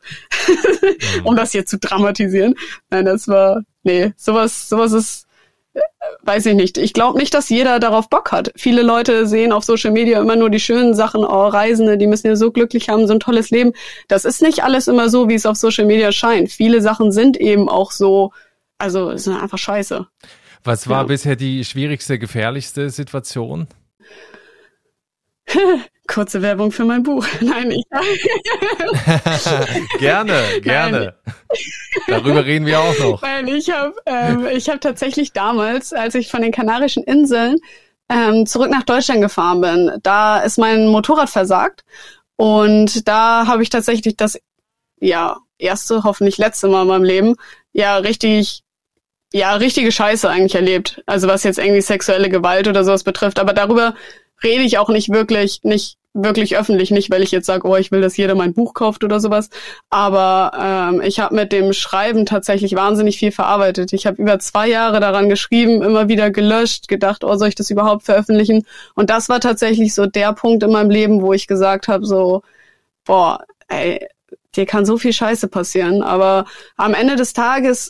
um das hier zu dramatisieren. Nein, das war, nee, sowas, sowas ist, weiß ich nicht. Ich glaube nicht, dass jeder darauf Bock hat. Viele Leute sehen auf Social Media immer nur die schönen Sachen, oh, Reisende, die müssen ja so glücklich haben, so ein tolles Leben. Das ist nicht alles immer so, wie es auf Social Media scheint. Viele Sachen sind eben auch so, also es ist einfach scheiße. Was war Ja. bisher die schwierigste, gefährlichste Situation? Kurze Werbung für mein Buch. Nein, ich Gerne, gerne. Darüber reden wir auch noch. Weil ich habe ähm, ich habe tatsächlich damals, als ich von den Kanarischen Inseln ähm, zurück nach Deutschland gefahren bin, da ist mein Motorrad versagt und da habe ich tatsächlich das ja erste, hoffentlich letzte Mal in meinem Leben ja richtig ja richtige Scheiße eigentlich erlebt. Also was jetzt irgendwie sexuelle Gewalt oder sowas betrifft, aber darüber rede ich auch nicht wirklich, nicht wirklich öffentlich, nicht weil ich jetzt sage, oh, ich will, dass jeder mein Buch kauft oder sowas, aber ähm, ich habe mit dem Schreiben tatsächlich wahnsinnig viel verarbeitet. Ich habe über zwei Jahre daran geschrieben, immer wieder gelöscht, gedacht, oh, soll ich das überhaupt veröffentlichen? Und das war tatsächlich so der Punkt in meinem Leben, wo ich gesagt habe, so, boah, ey, dir kann so viel Scheiße passieren, aber am Ende des Tages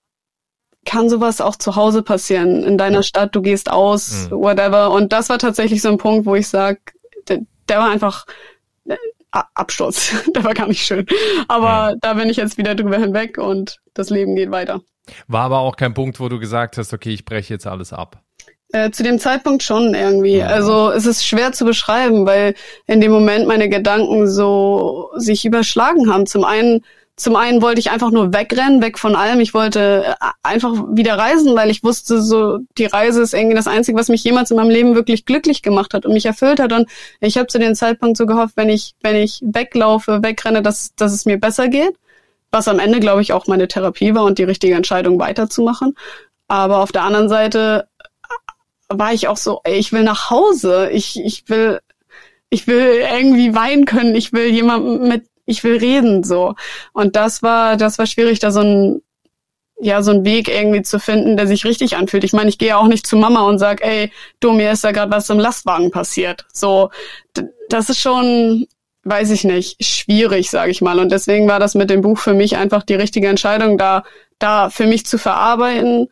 kann sowas auch zu Hause passieren, in deiner Stadt, du gehst aus, Mhm. whatever. Und das war tatsächlich so ein Punkt, wo ich sage, der, der war einfach äh, Absturz. Der war gar nicht schön. Aber Mhm. da bin ich jetzt wieder drüber hinweg und das Leben geht weiter. War aber auch kein Punkt, wo du gesagt hast, okay, ich breche jetzt alles ab. Äh, zu dem Zeitpunkt schon irgendwie. Ja. Also es ist schwer zu beschreiben, weil in dem Moment meine Gedanken so sich überschlagen haben. Zum einen Zum einen wollte ich einfach nur wegrennen, weg von allem. Ich wollte einfach wieder reisen, weil ich wusste, so die Reise ist irgendwie das Einzige, was mich jemals in meinem Leben wirklich glücklich gemacht hat und mich erfüllt hat. Und ich habe zu dem Zeitpunkt so gehofft, wenn ich wenn ich weglaufe, wegrenne, dass dass es mir besser geht. Was am Ende, glaube ich, auch meine Therapie war und die richtige Entscheidung weiterzumachen. Aber auf der anderen Seite war ich auch so, ey, ich will nach Hause. Ich ich will ich will irgendwie weinen können. Ich will jemanden mit ich will reden, so. Und das war, das war schwierig, da so ein, ja, so ein Weg irgendwie zu finden, der sich richtig anfühlt. Ich meine, ich gehe ja auch nicht zu Mama und sag, ey, du, mir ist da gerade was im Lastwagen passiert. So, d- das ist schon, weiß ich nicht, schwierig, sage ich mal. Und deswegen war das mit dem Buch für mich einfach die richtige Entscheidung, da, da für mich zu verarbeiten,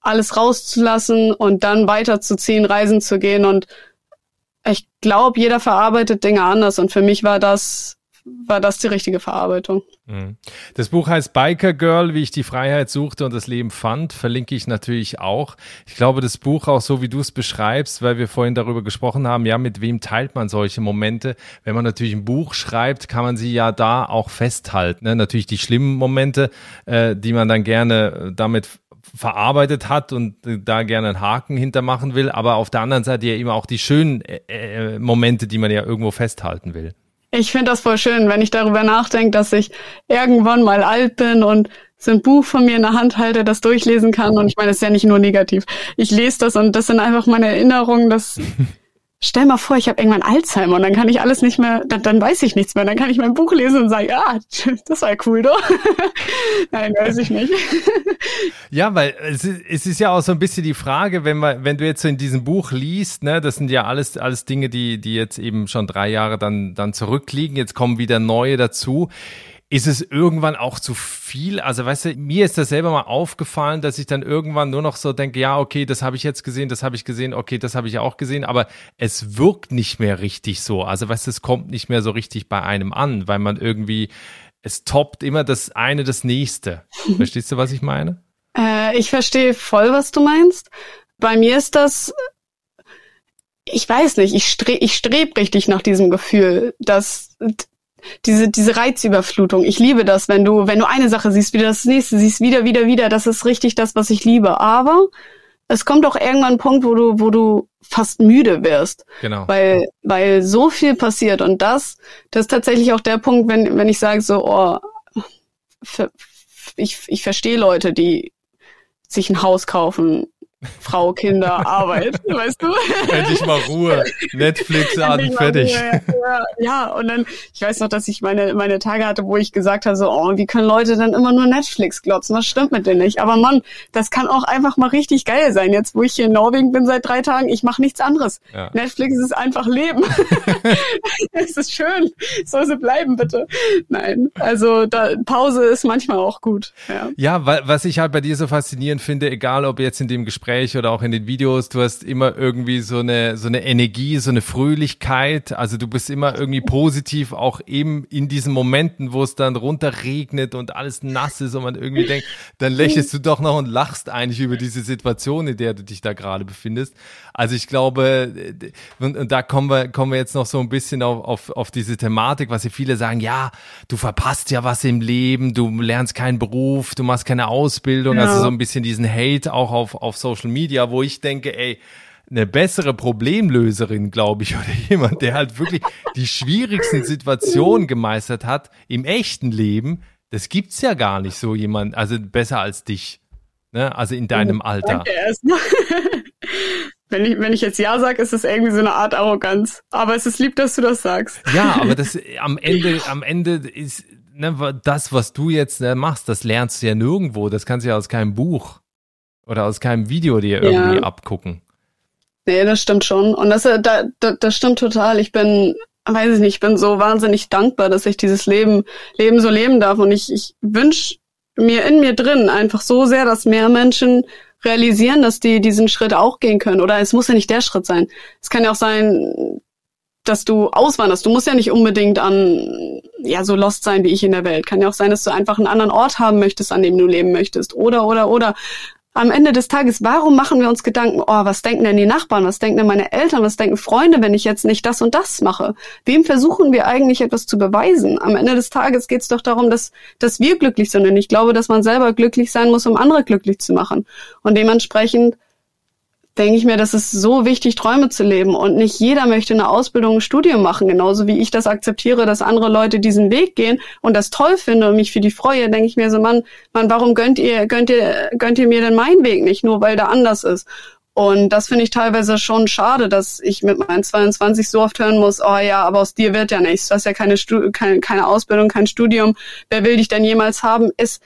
alles rauszulassen und dann weiterzuziehen, reisen zu gehen. Und ich glaube, jeder verarbeitet Dinge anders. Und für mich war das war das die richtige Verarbeitung. Das Buch heißt Biker Girl, wie ich die Freiheit suchte und das Leben fand, verlinke ich natürlich auch. Ich glaube, das Buch auch so, wie du es beschreibst, weil wir vorhin darüber gesprochen haben, ja, mit wem teilt man solche Momente? Wenn man natürlich ein Buch schreibt, kann man sie ja da auch festhalten. Ne? Natürlich die schlimmen Momente, äh, die man dann gerne damit verarbeitet hat und da gerne einen Haken hintermachen will, aber auf der anderen Seite ja immer auch die schönen äh, Momente, die man ja irgendwo festhalten will. Ich finde das voll schön, wenn ich darüber nachdenke, dass ich irgendwann mal alt bin und so ein Buch von mir in der Hand halte, das durchlesen kann. Und ich meine, das ist ja nicht nur negativ. Ich lese das und das sind einfach meine Erinnerungen, dass stell mal vor, ich habe irgendwann Alzheimer und dann kann ich alles nicht mehr, dann, dann weiß ich nichts mehr. Dann kann ich mein Buch lesen und sagen, ja, das war cool, doch. Nein, weiß ich nicht. Ja, weil es ist, es ist ja auch so ein bisschen die Frage, wenn man, wenn du jetzt so in diesem Buch liest, ne, das sind ja alles, alles Dinge, die, die jetzt eben schon drei Jahre dann, dann zurückliegen. Jetzt kommen wieder neue dazu. Ist es irgendwann auch zu viel? Also weißt du, mir ist das selber mal aufgefallen, dass ich dann irgendwann nur noch so denke, ja, okay, das habe ich jetzt gesehen, das habe ich gesehen, okay, das habe ich auch gesehen, aber es wirkt nicht mehr richtig so. Also weißt du, es kommt nicht mehr so richtig bei einem an, weil man irgendwie, es toppt immer das eine das nächste. Verstehst du, was ich meine? Äh, ich verstehe voll, was du meinst. Bei mir ist das, ich weiß nicht, ich strebe ich streb richtig nach diesem Gefühl, dass Diese, diese Reizüberflutung. Ich liebe das, wenn du, wenn du eine Sache siehst, wieder das nächste siehst, wieder, wieder, wieder. Das ist richtig das, was ich liebe. Aber es kommt auch irgendwann ein Punkt, wo du, wo du fast müde wirst. Genau. Weil, weil so viel passiert. Und das, das ist tatsächlich auch der Punkt, wenn, wenn ich sage so, oh, ich, ich verstehe Leute, die sich ein Haus kaufen, Frau, Kinder, Arbeit, weißt du? Endlich mal Ruhe, Netflix an, fertig. Ruhe, ja, ja, und dann, ich weiß noch, dass ich meine meine Tage hatte, wo ich gesagt habe, so, oh, wie können Leute dann immer nur Netflix glotzen? Was stimmt mit denen nicht? Aber Mann, das kann auch einfach mal richtig geil sein. Jetzt, wo ich hier in Norwegen bin seit drei Tagen, ich mache nichts anderes. Ja. Netflix ist einfach Leben. Es ist schön. Soll sie bleiben, bitte. Nein, also da, Pause ist manchmal auch gut. Ja, ja, weil, was ich halt bei dir so faszinierend finde, egal ob jetzt in dem Gespräch oder auch in den Videos, du hast immer irgendwie so eine so eine Energie, so eine Fröhlichkeit, also du bist immer irgendwie positiv, auch eben in diesen Momenten, wo es dann runterregnet und alles nass ist und man irgendwie denkt, dann lächelst du doch noch und lachst eigentlich über diese Situation, in der du dich da gerade befindest. Also ich glaube, und, und da kommen wir kommen wir jetzt noch so ein bisschen auf, auf, auf diese Thematik, was hier viele sagen, ja, du verpasst ja was im Leben, du lernst keinen Beruf, du machst keine Ausbildung, ja. Also so ein bisschen diesen Hate auch auf, auf Social Media, wo ich denke, ey, eine bessere Problemlöserin, glaube ich, oder jemand, der halt wirklich die schwierigsten Situationen gemeistert hat im echten Leben, das gibt's ja gar nicht so jemand, also besser als dich, ne? Also in deinem Alter. Danke erstmal. Wenn ich, wenn ich jetzt Ja sage, ist es irgendwie so eine Art Arroganz. Aber es ist lieb, dass du das sagst. Ja, aber das am Ende, am Ende ist, ne, das, was du jetzt ne, machst, das lernst du ja nirgendwo. Das kannst du ja aus keinem Buch oder aus keinem Video dir irgendwie ja. abgucken. Nee, das stimmt schon. Und das, da, da, das stimmt total. Ich bin, weiß ich nicht, ich bin so wahnsinnig dankbar, dass ich dieses Leben, Leben so leben darf. Und ich, ich wünsche mir in mir drin einfach so sehr, dass mehr Menschen realisieren, dass die diesen Schritt auch gehen können. Oder es muss ja nicht der Schritt sein. Es kann ja auch sein, dass du auswanderst. Du musst ja nicht unbedingt an, ja, so lost sein wie ich in der Welt. Kann ja auch sein, dass du einfach einen anderen Ort haben möchtest, an dem du leben möchtest. Oder, oder, oder. Am Ende des Tages, warum machen wir uns Gedanken, oh, was denken denn die Nachbarn, was denken denn meine Eltern, was denken Freunde, wenn ich jetzt nicht das und das mache? Wem versuchen wir eigentlich etwas zu beweisen? Am Ende des Tages geht es doch darum, dass, dass wir glücklich sind. Und ich glaube, dass man selber glücklich sein muss, um andere glücklich zu machen. Und dementsprechend denke ich mir, das ist so wichtig, Träume zu leben. Und nicht jeder möchte eine Ausbildung, ein Studium machen. Genauso wie ich das akzeptiere, dass andere Leute diesen Weg gehen und das toll finde und mich für die freue, denke ich mir so, Mann, Mann, warum gönnt ihr, gönnt ihr, gönnt ihr mir denn meinen Weg nicht? Nur weil der anders ist. Und das finde ich teilweise schon schade, dass ich mit meinen zweiundzwanzig so oft hören muss, oh ja, aber aus dir wird ja nichts. Du hast ja keine, Stu- keine, keine Ausbildung, kein Studium. Wer will dich denn jemals haben? Ist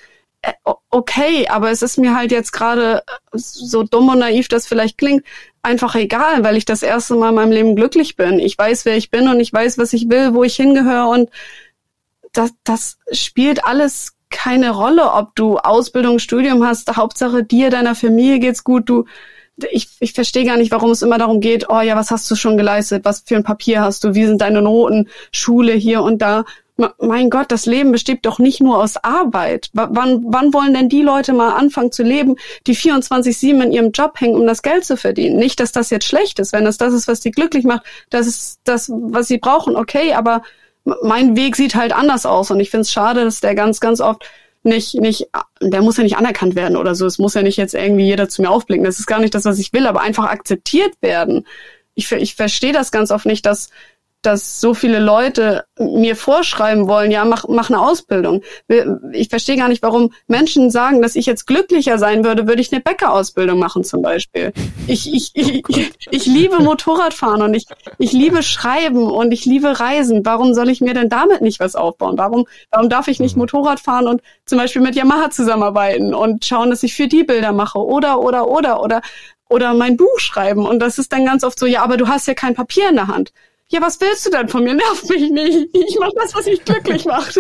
okay, aber es ist mir halt jetzt gerade, so dumm und naiv das vielleicht klingt, einfach egal, weil ich das erste Mal in meinem Leben glücklich bin. Ich weiß, wer ich bin und ich weiß, was ich will, wo ich hingehöre und das, das spielt alles keine Rolle, ob du Ausbildung, Studium hast. Hauptsache dir, deiner Familie geht's gut. Du, ich, ich verstehe gar nicht, warum es immer darum geht, oh ja, was hast du schon geleistet? Was für ein Papier hast du? Wie sind deine Noten? Schule hier und da. Mein Gott, das Leben besteht doch nicht nur aus Arbeit. W- wann, wann wollen denn die Leute mal anfangen zu leben, die vierundzwanzig sieben in ihrem Job hängen, um das Geld zu verdienen? Nicht, dass das jetzt schlecht ist. Wenn das das ist, was die glücklich macht, das ist das, was sie brauchen, okay, aber m- mein Weg sieht halt anders aus und ich finde es schade, dass der ganz, ganz oft nicht, nicht, der muss ja nicht anerkannt werden oder so. Es muss ja nicht jetzt irgendwie jeder zu mir aufblicken. Das ist gar nicht das, was ich will, aber einfach akzeptiert werden. Ich, ich verstehe das ganz oft nicht, dass dass so viele Leute mir vorschreiben wollen, ja, mach, mach eine Ausbildung. Ich verstehe gar nicht, warum Menschen sagen, dass ich jetzt glücklicher sein würde, würde ich eine Bäckerausbildung machen zum Beispiel. Ich, ich, ich, ich, ich liebe Motorradfahren und ich, ich liebe Schreiben und ich liebe Reisen. Warum soll ich mir denn damit nicht was aufbauen? Warum, warum darf ich nicht Motorrad fahren und zum Beispiel mit Yamaha zusammenarbeiten und schauen, dass ich für die Bilder mache oder, oder, oder, oder, oder mein Buch schreiben? Und das ist dann ganz oft so, ja, aber du hast ja kein Papier in der Hand. Ja, was willst du denn von mir? Nerv mich nicht. Ich mache das, was mich glücklich macht.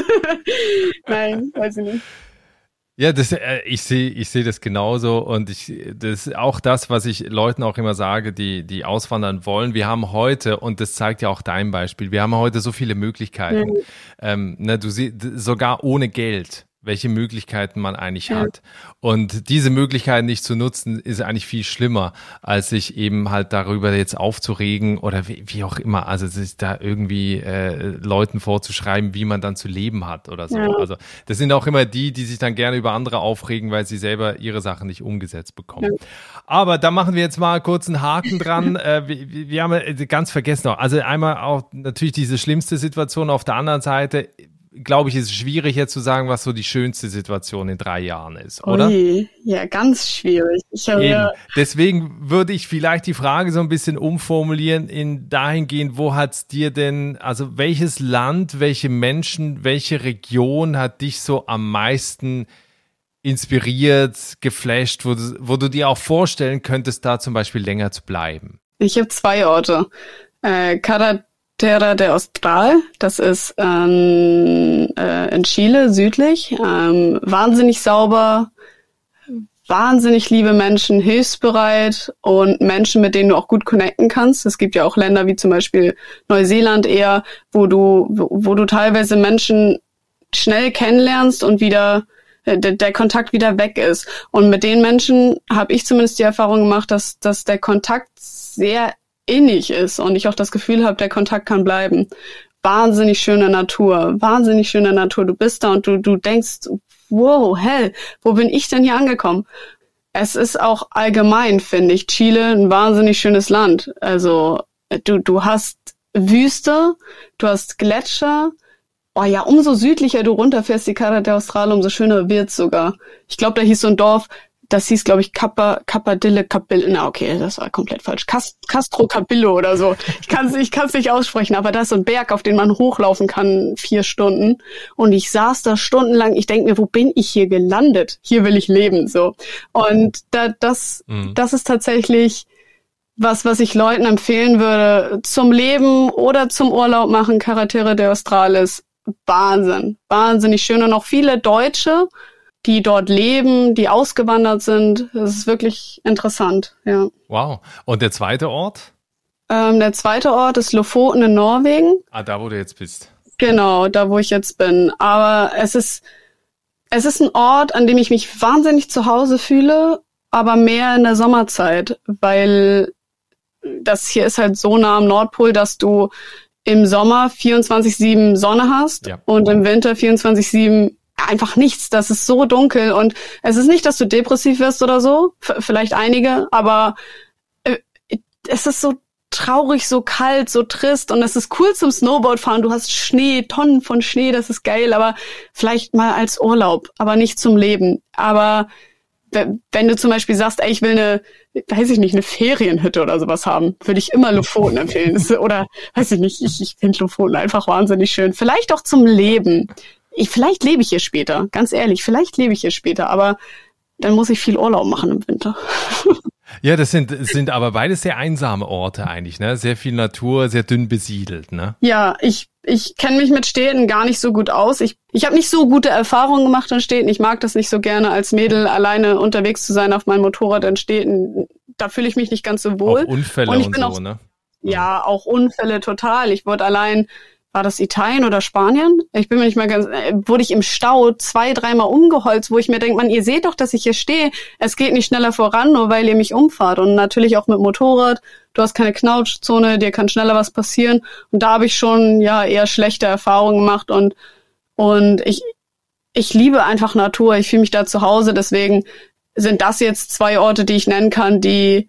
Nein, weiß ich nicht. Ja, das, äh, ich sehe ich sehe das genauso und ich das ist auch das, was ich Leuten auch immer sage, die die auswandern wollen. Wir haben heute, und das zeigt ja auch dein Beispiel, wir haben heute so viele Möglichkeiten. Ja. Ähm, ne, du siehst, sogar ohne Geld, welche Möglichkeiten man eigentlich Ja. hat. Und diese Möglichkeiten nicht zu nutzen, ist eigentlich viel schlimmer, als sich eben halt darüber jetzt aufzuregen oder wie, wie auch immer. Also sich da irgendwie äh, Leuten vorzuschreiben, wie man dann zu leben hat oder so. Ja. Also das sind auch immer die, die sich dann gerne über andere aufregen, weil sie selber ihre Sachen nicht umgesetzt bekommen. Ja. Aber da machen wir jetzt mal kurz einen Haken dran. äh, wir, wir haben äh, ganz vergessen noch. Also einmal auch natürlich diese schlimmste Situation. Auf der anderen Seite glaube ich, ist es schwierig jetzt zu sagen, was so die schönste Situation in drei Jahren ist, oder? Ui, ja, ganz schwierig. Ich habe Eben. ja, Deswegen würde ich vielleicht die Frage so ein bisschen umformulieren in dahingehend, wo hat's dir denn, also welches Land, welche Menschen, welche Region hat dich so am meisten inspiriert, geflasht, wo du, wo du dir auch vorstellen könntest, da zum Beispiel länger zu bleiben? ich habe zwei Orte. Äh, Carretera de Austral, das ist ähm, äh, in Chile, südlich. Ähm, wahnsinnig sauber, wahnsinnig liebe Menschen, hilfsbereit und Menschen, mit denen du auch gut connecten kannst. Es gibt ja auch Länder wie zum Beispiel Neuseeland eher, wo du, wo, wo du teilweise Menschen schnell kennenlernst und wieder der, der Kontakt wieder weg ist. Und mit den Menschen habe ich zumindest die Erfahrung gemacht, dass, dass der Kontakt sehr innig ist und ich auch das Gefühl habe, der Kontakt kann bleiben. Wahnsinnig schöne Natur, wahnsinnig schöne Natur. Du bist da und du, du denkst, wow, hell, wo bin ich denn hier angekommen? Es ist auch allgemein, finde ich, Chile ein wahnsinnig schönes Land. Also du, du hast Wüste, du hast Gletscher. Oh ja, umso südlicher du runterfährst, die Carretera de Austral, umso schöner wird's sogar. Ich glaube, da hieß so ein Dorf, das hieß, glaube ich, Capa, Capadille Cabillo. Na, okay, das war komplett falsch. Cas, Castro Cabillo oder so. Ich kann es ich kann's nicht aussprechen, aber da ist so ein Berg, auf den man hochlaufen kann, vier Stunden. Und ich saß da stundenlang. Ich denke mir, wo bin ich hier gelandet? Hier will ich leben, so. Und da, das, mhm. das ist tatsächlich was, was ich Leuten empfehlen würde, zum Leben oder zum Urlaub machen. Carretera de Austral ist Wahnsinn, wahnsinnig schön. Und auch viele Deutsche, die dort leben, die ausgewandert sind. Das ist wirklich interessant, ja. Wow. Und der zweite Ort? Ähm, der zweite Ort ist Lofoten in Norwegen. Ah, da wo du jetzt bist. Genau, da wo ich jetzt bin. Aber es ist, es ist ein Ort, an dem ich mich wahnsinnig zu Hause fühle, aber mehr in der Sommerzeit, weil das hier ist halt so nah am Nordpol, dass du im Sommer vierundzwanzig sieben Sonne hast, ja, und im Winter vierundzwanzig sieben einfach nichts. Das ist so dunkel und es ist nicht, dass du depressiv wirst oder so, F- vielleicht einige, aber äh, es ist so traurig, so kalt, so trist und es ist cool zum Snowboardfahren. Du hast Schnee, Tonnen von Schnee, das ist geil, aber vielleicht mal als Urlaub, aber nicht zum Leben. Aber wenn du zum Beispiel sagst, ey, ich will eine, weiß ich nicht, eine Ferienhütte oder sowas haben, würde ich immer Lofoten empfehlen. Oder, weiß ich nicht, ich, ich finde Lofoten einfach wahnsinnig schön. Vielleicht auch zum Leben. Ich, vielleicht lebe ich hier später, ganz ehrlich, vielleicht lebe ich hier später, aber dann muss ich viel Urlaub machen im Winter. Ja, das sind, sind aber beides sehr einsame Orte eigentlich, ne? Sehr viel Natur, sehr dünn besiedelt, ne? Ja, ich Ich kenne mich mit Städten gar nicht so gut aus. Ich, ich habe nicht so gute Erfahrungen gemacht in Städten. Ich mag das nicht so gerne, als Mädel alleine unterwegs zu sein auf meinem Motorrad in Städten. Da fühle ich mich nicht ganz so wohl. Auch Unfälle und, ich und bin so, auch, ne? Ja, auch Unfälle total. Ich wurde allein, war das Italien oder Spanien? Ich bin mir nicht mal ganz, äh, wurde ich im Stau zwei, dreimal umgeholzt, wo ich mir denke, man, ihr seht doch, dass ich hier stehe. Es geht nicht schneller voran, nur weil ihr mich umfahrt. Und natürlich auch mit Motorrad. Du hast keine Knautschzone, dir kann schneller was passieren. Und da habe ich schon, ja, eher schlechte Erfahrungen gemacht. Und, und ich, ich liebe einfach Natur. Ich fühle mich da zu Hause. Deswegen sind das jetzt zwei Orte, die ich nennen kann, die,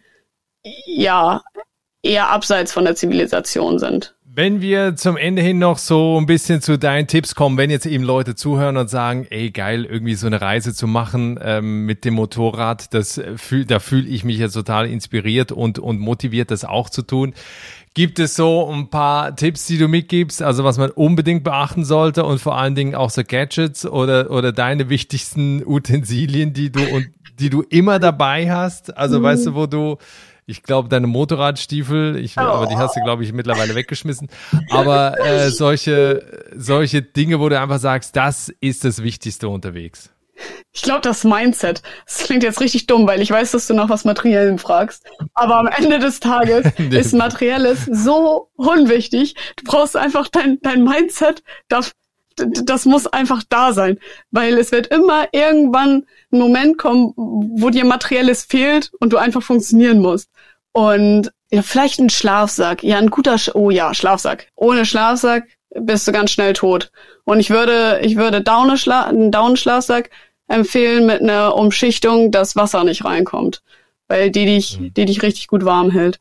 ja, eher abseits von der Zivilisation sind. Wenn wir zum Ende hin noch so ein bisschen zu deinen Tipps kommen, wenn jetzt eben Leute zuhören und sagen, ey geil, irgendwie so eine Reise zu machen ähm, mit dem Motorrad, das fühl, da fühle ich mich jetzt total inspiriert und, und motiviert, das auch zu tun. Gibt es so ein paar Tipps, die du mitgibst, also was man unbedingt beachten sollte und vor allen Dingen auch so Gadgets oder, oder deine wichtigsten Utensilien, die du und die du immer dabei hast? Also mhm. weißt du, wo du Ich glaube, deine Motorradstiefel, ich, oh. aber die hast du, glaube ich, mittlerweile weggeschmissen. Aber äh, solche, solche Dinge, wo du einfach sagst, das ist das Wichtigste unterwegs. Ich glaube, das Mindset. Das klingt jetzt richtig dumm, weil ich weiß, dass du nach was Materiellem fragst. Aber am Ende des Tages ist Materielles so unwichtig. Du brauchst einfach dein, dein Mindset, das, das muss einfach da sein. Weil es wird immer irgendwann ein Moment kommen, wo dir Materielles fehlt und du einfach funktionieren musst. Und ja, vielleicht ein Schlafsack. Ja, ein guter, Sch- oh ja, Schlafsack. Ohne Schlafsack bist du ganz schnell tot. Und ich würde, ich würde Daune-Schla- einen Daunenschlafsack empfehlen mit einer Umschichtung, dass Wasser nicht reinkommt. Weil die dich, mhm. die dich richtig gut warm hält.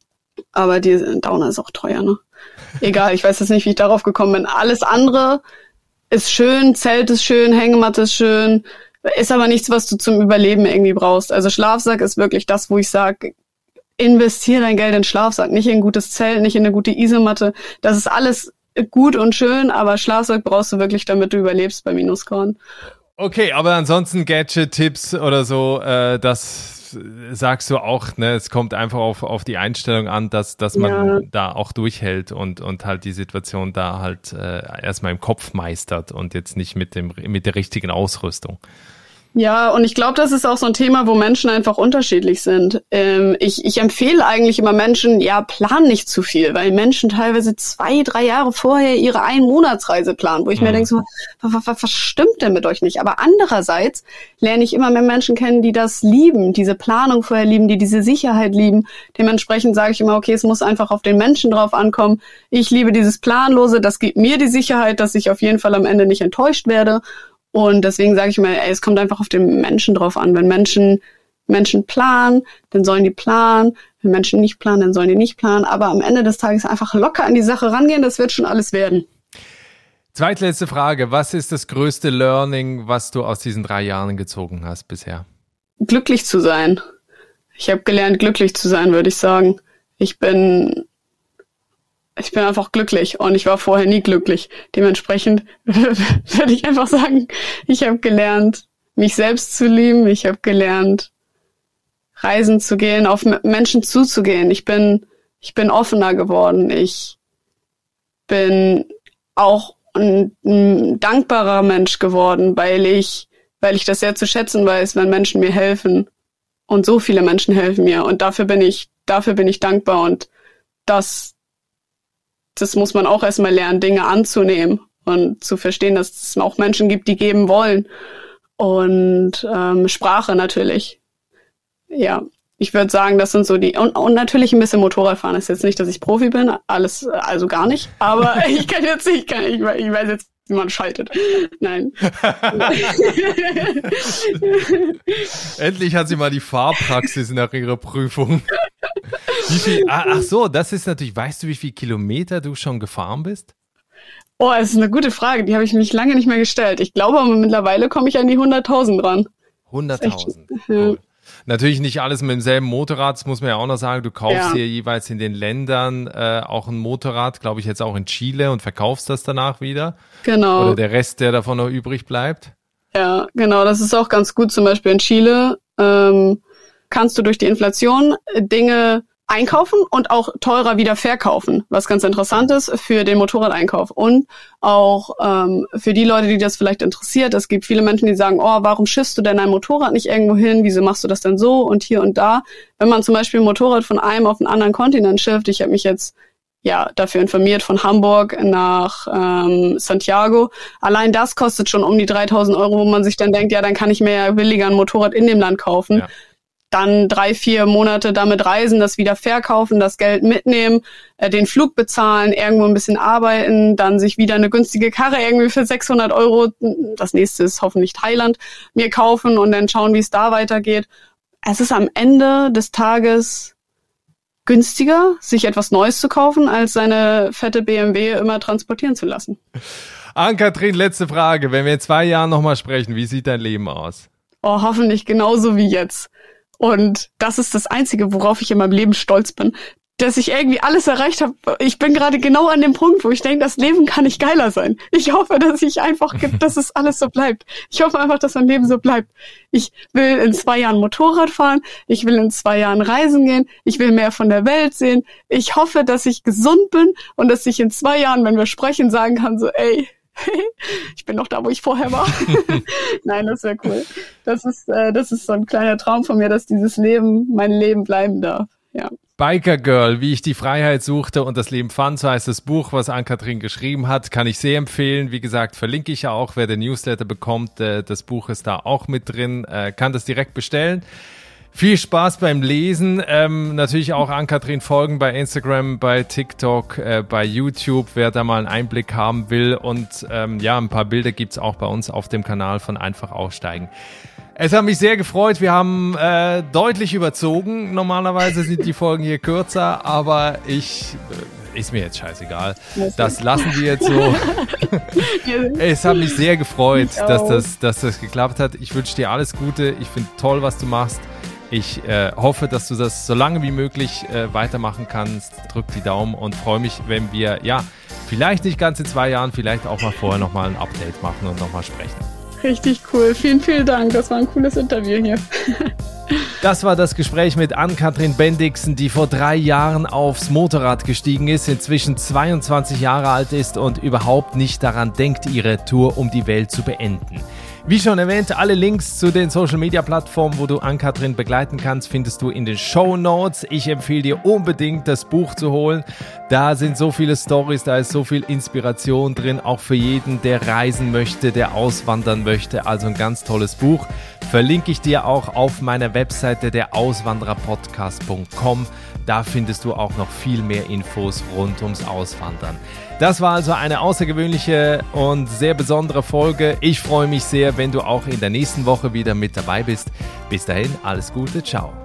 Aber die Daune ist auch teuer, ne? Egal, ich weiß jetzt nicht, wie ich darauf gekommen bin. Alles andere ist schön, Zelt ist schön, Hängematte ist schön, ist aber nichts, was du zum Überleben irgendwie brauchst. Also Schlafsack ist wirklich das, wo ich sage, investiere dein Geld in Schlafsack, nicht in ein gutes Zelt, nicht in eine gute Isomatte. Das ist alles gut und schön, aber Schlafsack brauchst du wirklich, damit du überlebst bei Minusgraden. Okay, aber ansonsten Gadget-Tipps oder so, äh, das sagst du auch, ne? Es kommt einfach auf, auf die Einstellung an, dass, dass man ja. da auch durchhält und, und halt die Situation da halt äh, erstmal im Kopf meistert und jetzt nicht mit dem, mit der richtigen Ausrüstung. Ja, und ich glaube, das ist auch so ein Thema, wo Menschen einfach unterschiedlich sind. Ähm, ich, ich empfehle eigentlich immer Menschen, ja, plan nicht zu viel, weil Menschen teilweise zwei, drei Jahre vorher ihre Einmonatsreise planen, wo ich mhm. mir denke, so, was, was, was stimmt denn mit euch nicht? Aber andererseits lerne ich immer mehr Menschen kennen, die das lieben, diese Planung vorher lieben, die diese Sicherheit lieben. Dementsprechend sage ich immer, okay, es muss einfach auf den Menschen drauf ankommen. Ich liebe dieses Planlose, das gibt mir die Sicherheit, dass ich auf jeden Fall am Ende nicht enttäuscht werde. Und deswegen sage ich mal, ey, es kommt einfach auf den Menschen drauf an. Wenn Menschen Menschen planen, dann sollen die planen. Wenn Menschen nicht planen, dann sollen die nicht planen. Aber am Ende des Tages einfach locker an die Sache rangehen, das wird schon alles werden. Zweitletzte Frage. Was ist das größte Learning, was du aus diesen drei Jahren gezogen hast bisher? Glücklich zu sein. Ich habe gelernt, glücklich zu sein, würde ich sagen. Ich bin... Ich bin einfach glücklich und ich war vorher nie glücklich. Dementsprechend würde ich einfach sagen, ich habe gelernt, mich selbst zu lieben. Ich habe gelernt, reisen zu gehen, auf Menschen zuzugehen. Ich bin, ich bin offener geworden. Ich bin auch ein, ein dankbarer Mensch geworden, weil ich, weil ich das sehr zu schätzen weiß, wenn Menschen mir helfen. Und so viele Menschen helfen mir. Und dafür bin ich, dafür bin ich dankbar. Und das Das muss man auch erstmal lernen, Dinge anzunehmen und zu verstehen, dass es auch Menschen gibt, die geben wollen. Und ähm, Sprache natürlich. Ja, ich würde sagen, das sind so die... Und, und natürlich ein bisschen Motorradfahren. Das ist jetzt nicht, dass ich Profi bin, alles, also gar nicht. Aber ich kann jetzt nicht, ich, kann, ich, ich weiß jetzt, wie man schaltet. Nein. Endlich hat sie mal die Fahrpraxis nach ihrer Prüfung. Wie viel, ach so, das ist natürlich, weißt du, wie viele Kilometer du schon gefahren bist? Oh, das ist eine gute Frage, die habe ich mich lange nicht mehr gestellt. Ich glaube, aber mittlerweile komme ich an die hunderttausend ran. hunderttausend, cool. Natürlich nicht alles mit demselben Motorrad, das muss man ja auch noch sagen. Du kaufst ja. hier jeweils in den Ländern äh, auch ein Motorrad, glaube ich jetzt auch in Chile und verkaufst das danach wieder. Genau. Oder der Rest, der davon noch übrig bleibt. Ja, genau, das ist auch ganz gut. Zum Beispiel in Chile ähm, kannst du durch die Inflation Dinge einkaufen und auch teurer wieder verkaufen, was ganz interessant ist für den Motorradeinkauf und auch ähm, für die Leute, die das vielleicht interessiert. Es gibt viele Menschen, die sagen, oh, warum schiffst du denn ein Motorrad nicht irgendwo hin? Wieso machst du das denn so und hier und da? Wenn man zum Beispiel ein Motorrad von einem auf einen anderen Kontinent schifft, ich habe mich jetzt ja dafür informiert, von Hamburg nach ähm, Santiago. Allein das kostet schon um die dreitausend Euro, wo man sich dann denkt, ja, dann kann ich mir ja billiger ein Motorrad in dem Land kaufen. Ja. Dann drei, vier Monate damit reisen, das wieder verkaufen, das Geld mitnehmen, äh, den Flug bezahlen, irgendwo ein bisschen arbeiten, dann sich wieder eine günstige Karre irgendwie für sechshundert Euro, das nächste ist hoffentlich Thailand, mir kaufen und dann schauen, wie es da weitergeht. Es ist am Ende des Tages günstiger, sich etwas Neues zu kaufen, als seine fette B M W immer transportieren zu lassen. Ann-Kathrin, letzte Frage. Wenn wir in zwei Jahren nochmal sprechen, wie sieht dein Leben aus? Oh, hoffentlich genauso wie jetzt. Und das ist das Einzige, worauf ich in meinem Leben stolz bin, dass ich irgendwie alles erreicht habe. Ich bin gerade genau an dem Punkt, wo ich denke, das Leben kann nicht geiler sein. Ich hoffe, dass ich einfach, dass es alles so bleibt. Ich hoffe einfach, dass mein Leben so bleibt. Ich will in zwei Jahren Motorrad fahren. Ich will in zwei Jahren reisen gehen. Ich will mehr von der Welt sehen. Ich hoffe, dass ich gesund bin und dass ich in zwei Jahren, wenn wir sprechen, sagen kann, so, ey, ich bin noch da, wo ich vorher war. Nein, das wäre cool. Das ist, äh, das ist so ein kleiner Traum von mir, dass dieses Leben mein Leben bleiben darf. Ja. Biker Girl, wie ich die Freiheit suchte und das Leben fand, so heißt das Buch, was Ann-Kathrin geschrieben hat, kann ich sehr empfehlen. Wie gesagt, verlinke ich ja auch, wer den Newsletter bekommt, äh, das Buch ist da auch mit drin, äh, kann das direkt bestellen. Viel Spaß beim Lesen, ähm, natürlich auch Ann-Kathrin folgen bei Instagram, bei TikTok, äh, bei YouTube, wer da mal einen Einblick haben will und ähm, ja, ein paar Bilder gibt's auch bei uns auf dem Kanal von Einfach Aussteigen. Es hat mich sehr gefreut, wir haben äh, deutlich überzogen, normalerweise sind die Folgen hier kürzer, aber ich... Äh, ist mir jetzt scheißegal. Das lassen wir jetzt so. Es hat mich sehr gefreut, dass das, dass das geklappt hat. Ich wünsche dir alles Gute. Ich finde toll, was du machst. Ich äh, hoffe, dass du das so lange wie möglich äh, weitermachen kannst. Drück die Daumen und freue mich, wenn wir, ja, vielleicht nicht ganz in zwei Jahren, vielleicht auch mal vorher nochmal ein Update machen und nochmal sprechen. Richtig cool. Vielen, vielen Dank. Das war ein cooles Interview hier. Das war das Gespräch mit Ann-Kathrin Bendixen, die vor drei Jahren aufs Motorrad gestiegen ist, inzwischen zweiundzwanzig Jahre alt ist und überhaupt nicht daran denkt, ihre Tour um die Welt zu beenden. Wie schon erwähnt, alle Links zu den Social-Media-Plattformen, wo du Ann-Kathrin begleiten kannst, findest du in den Shownotes. Ich empfehle dir unbedingt, das Buch zu holen. Da sind so viele Storys, da ist so viel Inspiration drin, auch für jeden, der reisen möchte, der auswandern möchte. Also ein ganz tolles Buch. Verlinke ich dir auch auf meiner Webseite der auswanderer podcast punkt com. Da findest du auch noch viel mehr Infos rund ums Auswandern. Das war also eine außergewöhnliche und sehr besondere Folge. Ich freue mich sehr, wenn du auch in der nächsten Woche wieder mit dabei bist. Bis dahin, alles Gute, ciao.